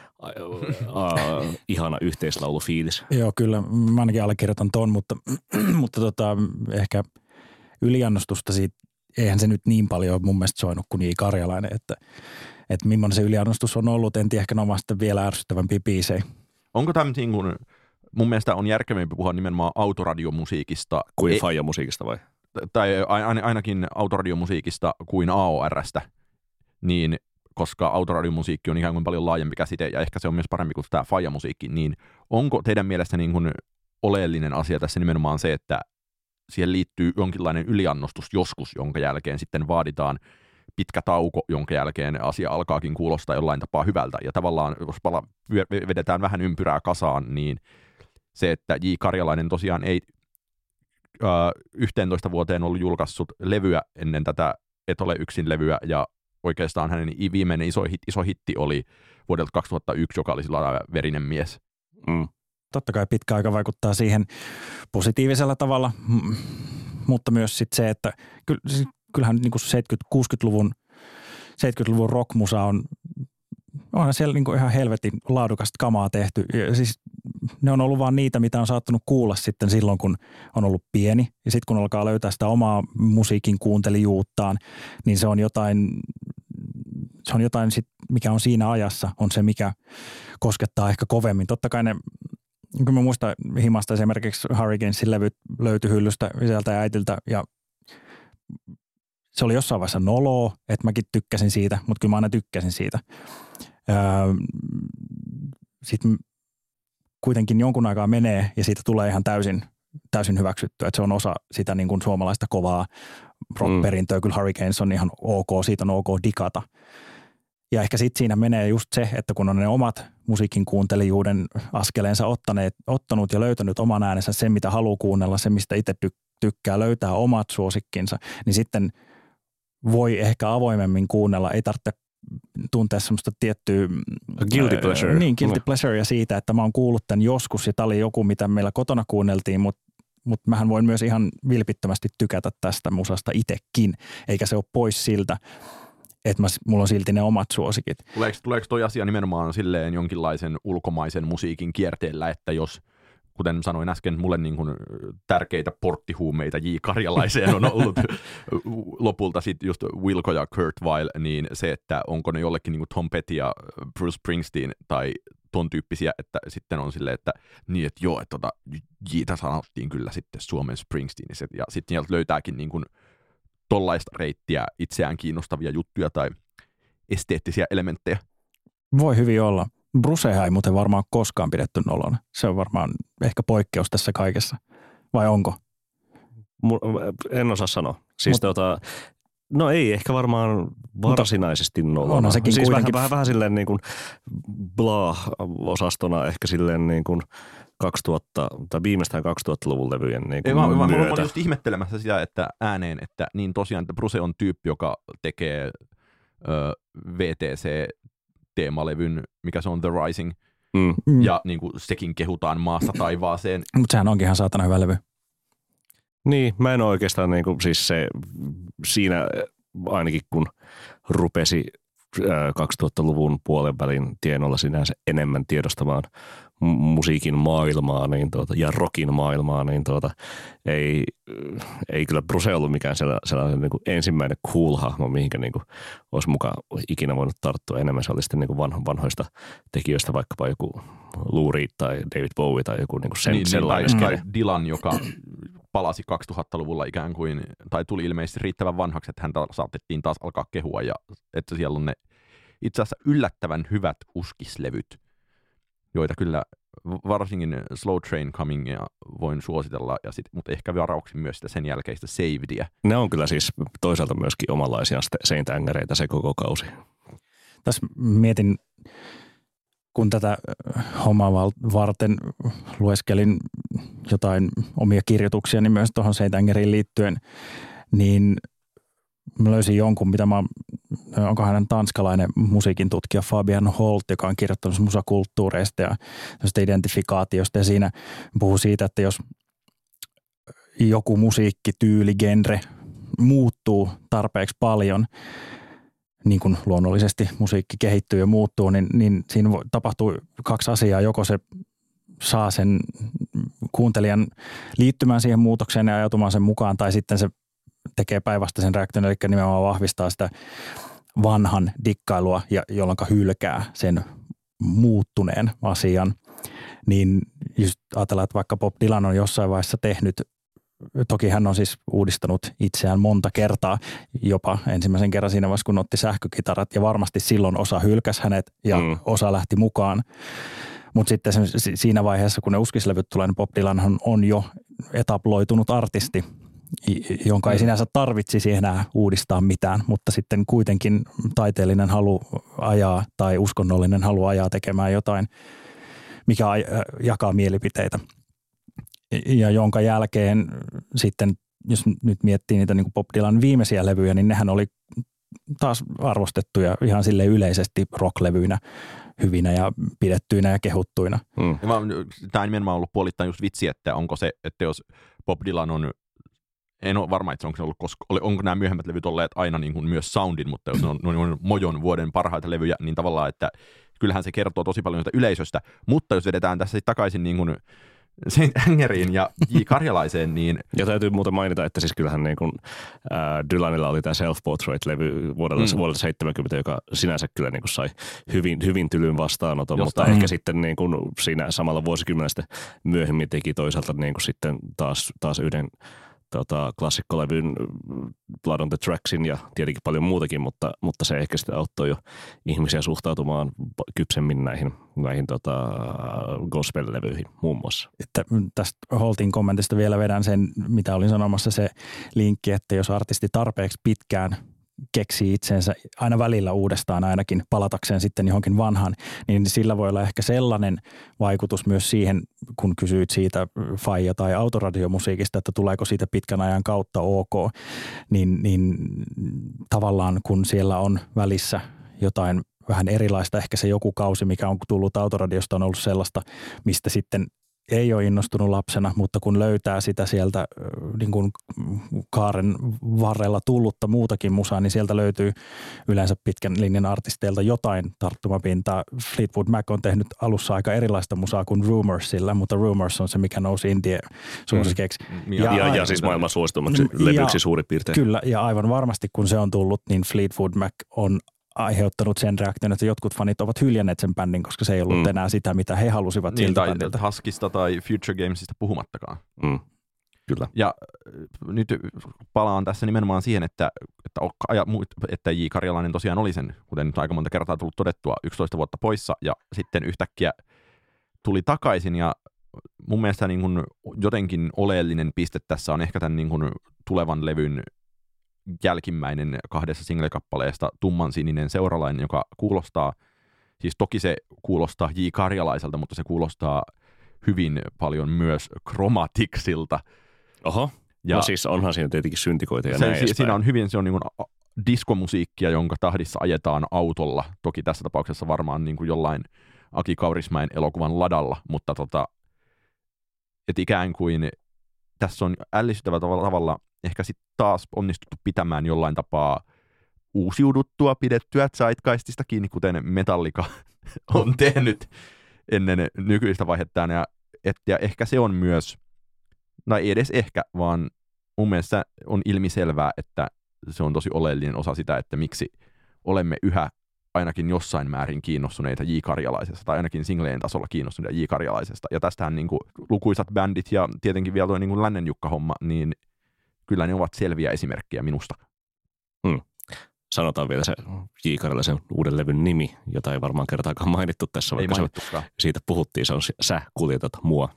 Speaker 1: Uh, ihana yhteislaulufiilis.
Speaker 3: Joo, kyllä. Mä ainakin allekirjoitan ton, mutta, mutta tota, ehkä yliannostusta siitä, eihän se nyt niin paljon ole mun mielestä soinut kuin J. Karjalainen, että, että millainen se yliannostus on ollut, en tiedä, ehkä ne on sitten vielä ärsyttävämpiä biisejä.
Speaker 2: Onko tämä niin kuin, mun mielestä on järkevämpi puhua nimenomaan autoradiomusiikista.
Speaker 1: Kuin ei, Faija-musiikista vai?
Speaker 2: Tai ainakin autoradiomusiikista kuin A O R:stä, niin koska autoradiomusiikki on ikään kuin paljon laajempi käsite, ja ehkä se on myös parempi kuin tämä Faija-musiikki, niin onko teidän mielestä niin kuin oleellinen asia tässä nimenomaan se, että siihen liittyy jonkinlainen yliannostus joskus, jonka jälkeen sitten vaaditaan pitkä tauko, jonka jälkeen asia alkaakin kuulostaa jollain tapaa hyvältä, ja tavallaan jos pala, vedetään vähän ympyrää kasaan, niin se, että J. Karjalainen tosiaan ei äh, yhteentoista vuoteen ollut julkaissut levyä ennen tätä Et ole yksin levyä, ja oikeastaan hänen viimeinen iso, hit, iso hitti oli vuodelta kaksituhattayksi, joka oli sillä verinen mies.
Speaker 3: Mm. Totta kai pitkä aika vaikuttaa siihen positiivisella tavalla, mutta myös sit se, että kyllähän niin kuin seitsemänkymmentä-kuusikymmentäluvun, seitsemänkymmentäluvun rockmusa on, onhan siellä niin kuin ihan helvetin laadukasta kamaa tehty. Ja siis ne on ollut vaan niitä, mitä on saattanut kuulla sitten silloin, kun on ollut pieni. Ja sitten kun alkaa löytää sitä omaa musiikin kuuntelijuuttaan, niin se on jotain, se on jotain sit, mikä on siinä ajassa, on se, mikä koskettaa ehkä kovemmin. Totta kai ne, kun mä muistan himasta esimerkiksi Hurricanesin levyt löytyi hyllystä isältä ja äitiltä, ja se oli jossain vaiheessa noloa, että mäkin tykkäsin siitä, mutta kyllä mä aina tykkäsin siitä. Sitten kuitenkin jonkun aikaa menee ja siitä tulee ihan täysin, täysin hyväksyttyä, että se on osa sitä niin kuin suomalaista kovaa rock-perintöä. Mm. Kyllä Hurricanes on ihan ok, siitä on ok digata. Ja ehkä sitten siinä menee just se, että kun on ne omat musiikin kuuntelijuuden askeleensa ottaneet, ottanut ja löytänyt oman äänensä, sen mitä haluaa kuunnella, se mistä itse tykkää, löytää omat suosikkinsa, niin sitten voi ehkä avoimemmin kuunnella, ei tarvitse tuntea semmoista tiettyä
Speaker 1: guilty pleasure.
Speaker 3: Niin, guilty pleasurea siitä, että mä oon kuullut tämän joskus ja tämä oli joku, mitä meillä kotona kuunneltiin, mutta mut mähän voin myös ihan vilpittömästi tykätä tästä musasta itsekin, eikä se ole pois siltä, että mä, mulla on silti ne omat suosikit.
Speaker 2: Tuleeko, tuleeko toi asia nimenomaan silleen jonkinlaisen ulkomaisen musiikin kierteellä, että jos, kuten sanoin äsken, mulle niin kuin tärkeitä porttihuumeita J. Karjalaiseen on ollut lopulta sitten just Wilco ja Kurt Weill, niin se, että onko ne jollekin niin kuin Tom Petty ja Bruce Springsteen tai ton tyyppisiä, että sitten on silleen, että niin, että joo, että tota, Jitä sanottiin kyllä sitten Suomen Springsteeniset, ja sitten sieltä löytääkin niin kuin tollaista reittiä itseään kiinnostavia juttuja tai esteettisiä elementtejä.
Speaker 3: Voi hyvin olla. Bruceha ei muuten varmaan koskaan pidetty nolona. Se on varmaan ehkä poikkeus tässä kaikessa. Vai onko?
Speaker 1: En osaa sanoa. Siis Mut, tota, no ei ehkä varmaan varsinaisesti nolona.
Speaker 3: Onhan sekin
Speaker 1: siis
Speaker 3: kuitenkin.
Speaker 1: Vähän, vähän, vähän silleen niin kuin blah-osastona ehkä silleen niin kuin kaksituhatta tai viimeistään kaksituhattaluvulla levyjen niin kuin
Speaker 2: ei, mä,
Speaker 1: myötä.
Speaker 2: Mä olin just ihmettelemässä sitä, että ääneen, että niin tosiaan, että Bruce on tyyppi, joka tekee ö, V T C-teemalevyn, mikä se on The Rising, mm. ja niin kuin sekin kehutaan maasta taivaaseen.
Speaker 3: Mutta sehän onkin ihan saatana hyvä levy.
Speaker 1: Niin, mä en oikeastaan niin kuin, siis se siinä ainakin kun rupesi kaksituhattaluvun puolen välin tienoilla sinänsä enemmän tiedostamaan musiikin maailmaa niin tuota, ja rockin maailmaa, niin tuota, ei, ei kyllä Bruce ollut mikään sellainen, sellainen niin kuin ensimmäinen cool-hahmo, mihinkä niin kuin olisi mukaan ikinä voinut tarttua. Enemmän se oli sitten niin kuin vanho, vanhoista tekijöistä, vaikkapa joku Lou Reed tai David Bowie tai joku niin kuin sen,
Speaker 2: niin,
Speaker 1: sellainen.
Speaker 2: Tai, tai Dylan, joka palasi kaksituhattaluvulla ikään kuin, tai tuli ilmeisesti riittävän vanhaksi, että häntä saatettiin taas alkaa kehua, ja että siellä on ne itse asiassa yllättävän hyvät uskislevyt, joita kyllä varsinkin Slow Train Comingia voin suositella, ja sit, mutta ehkä varauksin myös sitä sen jälkeistä Savedia.
Speaker 1: Ne on kyllä siis toisaalta myöskin omanlaisia Saint Angereita se koko kausi.
Speaker 3: Tässä mietin, kun tätä hommaa varten lueskelin jotain omia kirjoituksia, niin myös tuohon Saint Angeriin liittyen, niin mä löysin jonkun, mitä mä, onko hänen tanskalainen musiikin tutkija Fabian Holt, joka on kirjoittanut musakulttuureista ja identifikaatiosta, ja siinä puhuu siitä, että jos joku musiikkityyli, genre muuttuu tarpeeksi paljon, niin kuin luonnollisesti musiikki kehittyy ja muuttuu, niin, niin siinä tapahtuu kaksi asiaa. Joko se saa sen kuuntelijan liittymään siihen muutokseen ja ajatumaan sen mukaan, tai sitten se tekee päinvastaisen reaktion, eli nimenomaan vahvistaa sitä vanhan dikkailua, ja jolloin hylkää sen muuttuneen asian. Niin just ajatellaan, että vaikka Bob Dylan on jossain vaiheessa tehnyt, toki hän on siis uudistanut itseään monta kertaa, jopa ensimmäisen kerran siinä vaiheessa, kun otti sähkökitarat, ja varmasti silloin osa hylkäsi hänet ja mm. osa lähti mukaan. Mutta sitten siinä vaiheessa, kun ne uskislevyt tulee, niin Bob Dylan on jo etabloitunut artisti, jonka ei sinänsä tarvitsisi enää uudistaa mitään, mutta sitten kuitenkin taiteellinen halu ajaa tai uskonnollinen halu ajaa tekemään jotain, mikä jakaa mielipiteitä. Ja jonka jälkeen sitten, jos nyt miettii niitä niin kuin Bob Dylan viimeisiä levyjä, niin nehän oli taas arvostettuja ihan sille yleisesti rocklevyinä, hyvinä ja pidettyinä ja kehuttuina.
Speaker 2: Mm. Tämä on nimenomaan ollut puolittain just vitsi, että onko se, että jos Bob Dylan on, en ole varma, että onko, se ollut, koska, onko nämä myöhemmät levyt olleet aina niin kuin myös soundin, mutta jos ne on, ne on mojon vuoden parhaita levyjä, niin tavallaan, että kyllähän se kertoo tosi paljon sitä yleisöstä, mutta jos vedetään tässä takaisin niin kuin Saint Angeriin ja J. Karjalaiseen, niin...
Speaker 1: Ja täytyy muuten mainita, että siis kyllähän niin kuin, äh, Dylanilla oli tämä Self-Portrait-levy vuodelta, mm. vuodelta seitsemänkymmentä, joka sinänsä kyllä niin kuin sai hyvin, hyvin tylyn vastaanoton, Jostain. mutta mm. ehkä sitten niin kuin siinä samalla vuosikymmenellä myöhemmin teki toisaalta niin kuin sitten taas, taas yhden tota, klassikkolevyn Blood on the Tracksin ja tietenkin paljon muutakin, mutta, mutta se ehkä sitten auttoi jo ihmisiä suhtautumaan kypsemmin näihin, näihin tota, gospel-levyihin muun muassa.
Speaker 3: Että tästä Holtin kommentista vielä vedän sen, mitä olin sanomassa, se linkki, että jos artisti tarpeeksi pitkään keksii itsensä aina välillä uudestaan ainakin palatakseen sitten johonkin vanhaan, niin sillä voi olla ehkä sellainen vaikutus myös siihen, kun kysyit siitä faija- tai autoradiomusiikista, että tuleeko siitä pitkän ajan kautta ok, niin, niin tavallaan kun siellä on välissä jotain vähän erilaista, ehkä se joku kausi, mikä on tullut autoradiosta, on ollut sellaista, mistä sitten ei ole innostunut lapsena, mutta kun löytää sitä sieltä niin kuin kaaren varrella tullutta muutakin musaa, niin sieltä löytyy yleensä pitkän linjan artisteilta jotain tarttumapintaa. Fleetwood Mac on tehnyt alussa aika erilaista musaa kuin Rumorsilla, mutta Rumors on se, mikä nousi Indie suosikeksi.
Speaker 1: Mm. Ja, ja, ja, ja siis maailman suositummaksi levyksi suurin piirtein.
Speaker 3: Kyllä, ja aivan varmasti kun se on tullut, niin Fleetwood Mac on aiheuttanut sen reaktion, että jotkut fanit ovat hyljänneet sen bändin, koska se ei ollut mm. enää sitä, mitä he halusivat
Speaker 2: niin,
Speaker 3: siltä
Speaker 2: tai
Speaker 3: bändiltä.
Speaker 2: Huskista tai Future Gamesista puhumattakaan.
Speaker 1: Mm. Kyllä.
Speaker 2: Ja nyt palaan tässä nimenomaan siihen, että, että, että J. Karjalainen tosiaan oli sen, kuten nyt aika monta kertaa tullut todettua, yksitoista vuotta poissa ja sitten yhtäkkiä tuli takaisin ja mun mielestä niin kuin jotenkin oleellinen piste tässä on ehkä tämän niin kuin tulevan levyn jälkimmäinen kahdessa single-kappaleesta Tummansininen seuralainen, joka kuulostaa, siis toki se kuulostaa J. Karjalaiselta, mutta se kuulostaa hyvin paljon myös Chromaticsilta.
Speaker 1: Oho, ja no siis onhan siinä tietenkin syntikoita ja
Speaker 2: se,
Speaker 1: näin
Speaker 2: si- Siinä on hyvin, se on niin kuin diskomusiikkia, jonka tahdissa ajetaan autolla. Toki tässä tapauksessa varmaan niin kuin jollain Aki Kaurismäen elokuvan ladalla, mutta tota, et ikään kuin tässä on ällistyttävällä tavalla, tavalla ehkä sitten taas onnistuttu pitämään jollain tapaa uusiuduttua, pidettyä zeitgeistista kiinni, kuten Metallica on tehnyt ennen nykyistä vaihettaan. Ja, et, ja ehkä se on myös, no ei edes ehkä, vaan mun mielestä on ilmiselvää, että se on tosi oleellinen osa sitä, että miksi olemme yhä ainakin jossain määrin kiinnostuneita J. Karjalaisesta, tai ainakin singleen tasolla kiinnostuneita J. Karjalaisesta. Ja tästähän niin kuin lukuisat bändit ja tietenkin vielä tuo niin kuin Lännen Jukka-homma, niin kyllä ne ovat selviä esimerkkejä minusta.
Speaker 1: Hmm. Sanotaan vielä se J. Karjalaisen uuden levyn nimi, jota ei varmaan kertaakaan mainittu tässä, vaikka se, siitä puhuttiin, se on Sä kuljetat mua.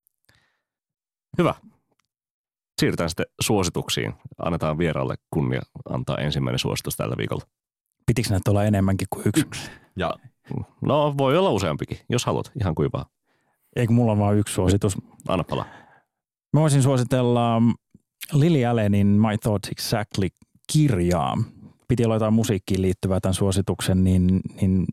Speaker 1: Hyvä. Siirrytään sitten suosituksiin. Annetaan vieraalle kunnia antaa ensimmäinen suositus tällä viikolla.
Speaker 3: Pitikö näitä olla enemmänkin kuin yksi? yksi.
Speaker 1: Ja, no voi olla useampikin, jos haluat, ihan kuivaa.
Speaker 3: Eikö mulla on vaan yksi suositus?
Speaker 1: Anna palaa.
Speaker 3: Mä voisin suositella Lily Allenin My Thoughts Exactly-kirjaa. Piti olla jotain musiikkiin liittyvää tämän suosituksen, niin, niin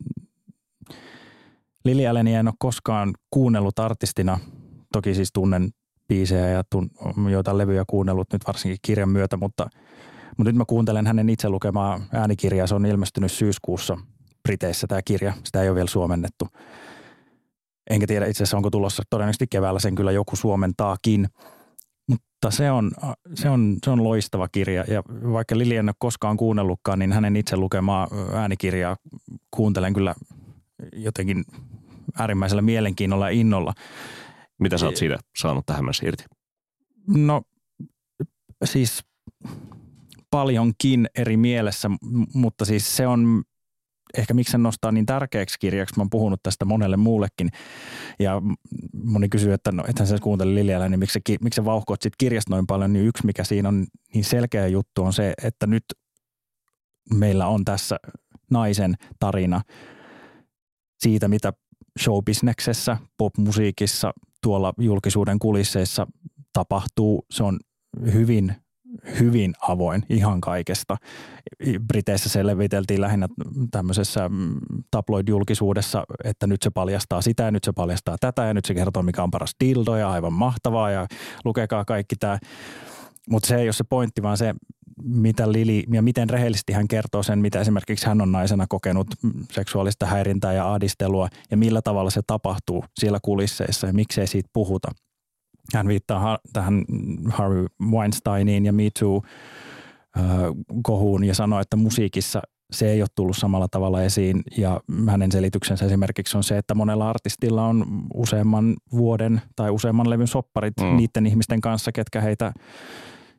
Speaker 3: Lily Allenia en ole koskaan kuunnellut artistina. Toki siis tunnen biisejä ja tun, joitain levyjä kuunnellut nyt varsinkin kirjan myötä, mutta, mutta nyt mä kuuntelen hänen itse lukemaa äänikirjaa. Se on ilmestynyt syyskuussa Briteissä tämä kirja. Sitä ei ole vielä suomennettu. Enkä tiedä itse asiassa onko tulossa todennäköisesti keväällä sen kyllä joku suomentaakin. Mutta se on, se, on, se on loistava kirja ja vaikka Lili en ole koskaan kuunnellutkaan, niin hänen itse lukemaa äänikirjaa kuuntelen kyllä jotenkin äärimmäisellä mielenkiinnolla ja innolla.
Speaker 1: Mitä sä oot siitä saanut tähän mennessä irti?
Speaker 3: No siis paljonkin eri mielessä, mutta siis se on ehkä miksi sen nostaa niin tärkeäksi kirjaksi. Mä oon puhunut tästä monelle muullekin ja moni kysyy, että no ethän sä kuuntele Liliällä, niin miksi, miksi sä vauhkoot sit kirjasta noin paljon, niin yksi mikä siinä on niin selkeä juttu on se, että nyt meillä on tässä naisen tarina siitä, mitä showbisneksessä, popmusiikissa, tuolla julkisuuden kulisseissa tapahtuu. Se on hyvin hyvin avoin ihan kaikesta. Briteissä se leviteltiin lähinnä tämmöisessä tabloid-julkisuudessa, että nyt se paljastaa sitä ja nyt se paljastaa tätä ja nyt se kertoo, mikä on paras dildo ja aivan mahtavaa ja lukekaa kaikki tämä. Mutta se ei ole se pointti, vaan se, mitä Lili ja miten rehellisesti hän kertoo sen, mitä esimerkiksi hän on naisena kokenut seksuaalista häirintää ja ahdistelua ja millä tavalla se tapahtuu siellä kulisseissa ja miksei siitä puhuta. Hän viittaa tähän Harvey Weinsteiniin ja Me Too-kohuun ja sanoo, että musiikissa se ei ole tullut samalla tavalla esiin. Ja hänen selityksensä esimerkiksi on se, että monella artistilla on useamman vuoden tai useamman levyn sopparit mm. niiden ihmisten kanssa, ketkä heitä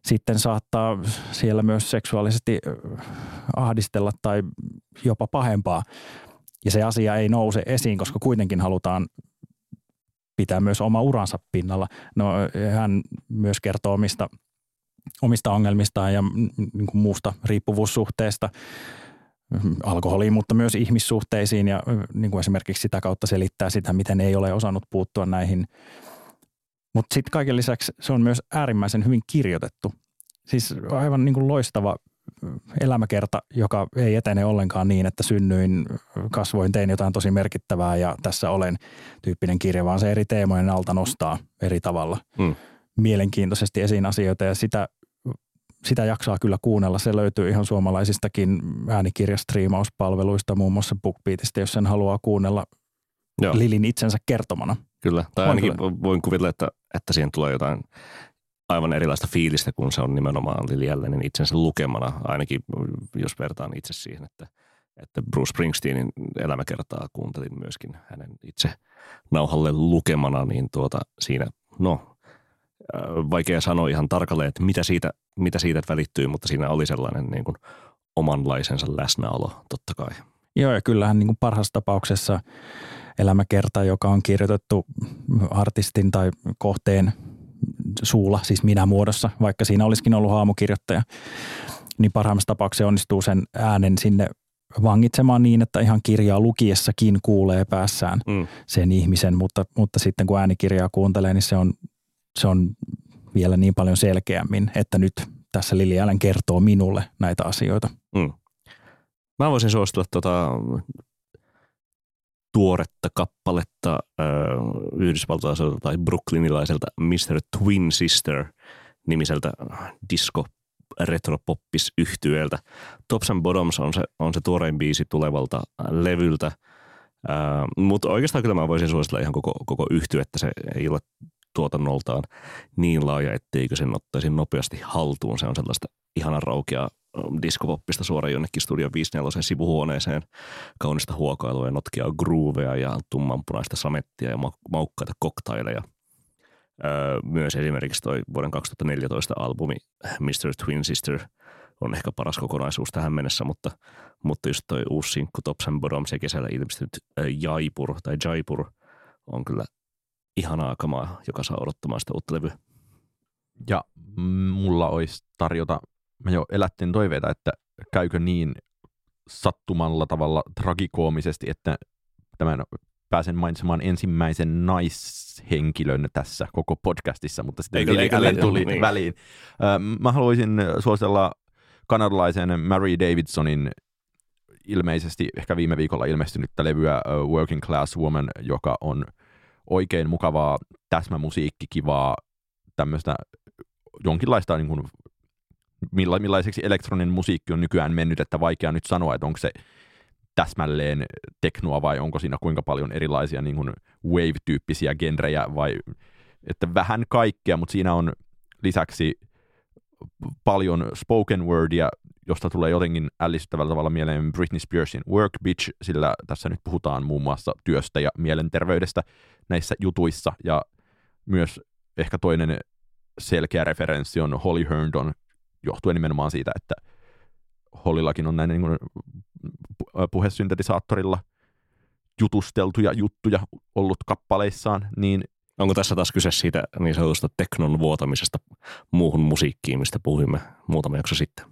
Speaker 3: sitten saattaa siellä myös seksuaalisesti ahdistella tai jopa pahempaa. Ja se asia ei nouse esiin, koska kuitenkin halutaan pitää myös oma uransa pinnalla. No, hän myös kertoo omista, omista ongelmistaan ja niin kuin muusta riippuvuussuhteesta alkoholiin, mutta myös ihmissuhteisiin ja niin kuin esimerkiksi sitä kautta selittää sitä, miten ei ole osannut puuttua näihin. Mutta sitten kaiken lisäksi se on myös äärimmäisen hyvin kirjoitettu. Siis aivan niin kuin loistava elämäkerta, joka ei etene ollenkaan niin, että synnyin, kasvoin, tein jotain tosi merkittävää ja tässä olen tyyppinen kirja, vaan se eri teemojen alta nostaa eri tavalla hmm. mielenkiintoisesti esiin asioita ja sitä, sitä jaksaa kyllä kuunnella. Se löytyy ihan suomalaisistakin äänikirjastriimauspalveluista, muun muassa BookBeatista, jos sen haluaa kuunnella Joo. Lilin itsensä kertomana.
Speaker 1: Kyllä, tai ainakin voin kuvitella, että, että siihen tulee jotain aivan erilaista fiilistä, kun se on nimenomaan Lili Allenin itsensä lukemana, ainakin jos vertaan itse siihen, että, että Bruce Springsteenin elämäkertaa kuuntelin myöskin hänen itse nauhalle lukemana, niin tuota siinä, no vaikea sanoa ihan tarkalleen, että mitä siitä, mitä siitä välittyy, mutta siinä oli sellainen niin kuin omanlaisensa läsnäolo totta kai.
Speaker 3: Joo, ja kyllähän niin kuin parhaassa tapauksessa elämäkerta, joka on kirjoitettu artistin tai kohteen suulla, siis minä muodossa, vaikka siinä olisikin ollut haamukirjoittaja, niin parhaimmassa tapauksessa onnistuu sen äänen sinne vangitsemaan niin, että ihan kirjaa lukiessakin kuulee päässään mm. sen ihmisen, mutta, mutta sitten kun äänikirjaa kuuntelee, niin se on, se on vielä niin paljon selkeämmin, että nyt tässä Lili Allen kertoo minulle näitä asioita. Mm.
Speaker 1: Mä voisin suositella tuota tuoretta kappaletta äh, yhdysvaltalaiselta tai brooklynilaiselta mister Twin Sister -nimiseltä disco retropoppis yhtyeeltä. Tops and Bottoms on se, on se tuorein biisi tulevalta levyltä, äh, mutta oikeastaan kyllä mä voisin suositella ihan koko, koko yhtyettä. Se ei ole tuotannoltaan niin laaja, etteikö sen ottaisi nopeasti haltuun. Se on sellaista ihanan raukeaa diskopoppista suoraan jonnekin Studio viisikymmentäneljä sivuhuoneeseen, kaunista huokailua ja notkia groovea ja tummanpunaista samettia ja maukkaita koktaileja. Öö, myös esimerkiksi toi vuoden kaksituhattaneljätoista albumi mister Twin Sister on ehkä paras kokonaisuus tähän mennessä, mutta, mutta just toi uusi sinkku Tops and Bottoms ja kesällä ilmestynyt Jaipur tai Jaipur on kyllä ihanaa kamaa, joka saa odottamaan sitä uutta levyä.
Speaker 2: Ja mulla olisi tarjota, mä jo elättiin toiveita, että käykö niin sattumalla tavalla tragikoomisesti, että tämän pääsen mainitsemaan ensimmäisen naishenkilön tässä koko podcastissa, mutta sitten Lili Allen tuli niin väliin. Mä haluaisin suositella kanadalaisen Mary Davidsonin ilmeisesti ehkä viime viikolla ilmestynyttä levyä Working Class Woman, joka on oikein mukavaa täsmämusiikki, kivaa tämmöistä jonkinlaista niin kuin, milla, millaiseksi elektroninen musiikki on nykyään mennyt, että vaikea nyt sanoa, että onko se täsmälleen teknoa vai onko siinä kuinka paljon erilaisia niin kuin wave-tyyppisiä genrejä vai että vähän kaikkea, mutta siinä on lisäksi paljon spoken wordia, josta tulee jotenkin ällistyttävällä tavalla mieleen Britney Spearsin Work Bitch, sillä tässä nyt puhutaan muun muassa työstä ja mielenterveydestä näissä jutuissa ja myös ehkä toinen selkeä referenssi on Holly Herndon, johtuen nimenomaan siitä, että Hollyllakin on näin niin kuin puhesyntetisaattorilla jutusteltuja juttuja ollut kappaleissaan, niin
Speaker 1: onko tässä taas kyse siitä niin sanotusta teknon vuotamisesta muuhun musiikkiin, mistä puhuimme muutama jakso sitten?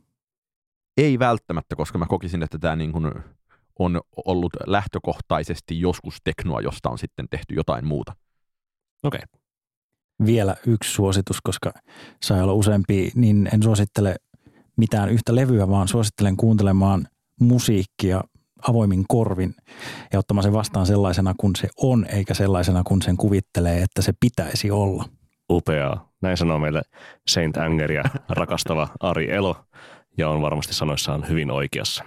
Speaker 2: Ei välttämättä, koska mä kokisin, että tämä niin kuin on ollut lähtökohtaisesti joskus teknoa, josta on sitten tehty jotain muuta.
Speaker 1: Okei. Okay.
Speaker 3: Vielä yksi suositus, koska sai olla useampi, niin en suosittele mitään yhtä levyä, vaan suosittelen kuuntelemaan musiikkia avoimin korvin ja ottamaan sen vastaan sellaisena kuin se on, eikä sellaisena kuin sen kuvittelee, että se pitäisi olla.
Speaker 1: Upeaa. Näin sanoo meille Saint Angeria rakastava Ari Elo ja on varmasti sanoissaan hyvin oikeassa.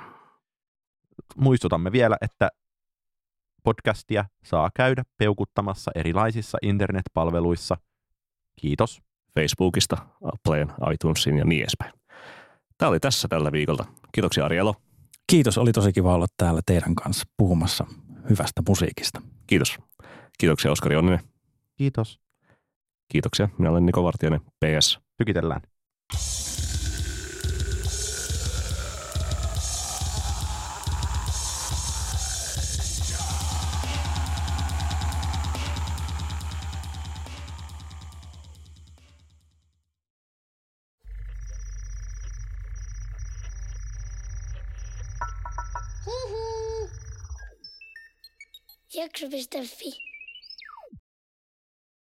Speaker 2: Muistutamme vielä, että podcastia saa käydä peukuttamassa erilaisissa internetpalveluissa. Kiitos.
Speaker 1: Facebookista, Appleen, iTunesin ja niin edespäin. Tämä oli tässä tällä viikolla. Kiitoksia Ari Elo.
Speaker 3: Kiitos, oli tosi kiva olla täällä teidän kanssa puhumassa hyvästä musiikista.
Speaker 1: Kiitos. Kiitoksia Oskari Onninen.
Speaker 2: Kiitos.
Speaker 1: Kiitoksia. Minä olen Niko Vartiainen, P S.
Speaker 2: Tykitellään.
Speaker 4: Jakso piste fi.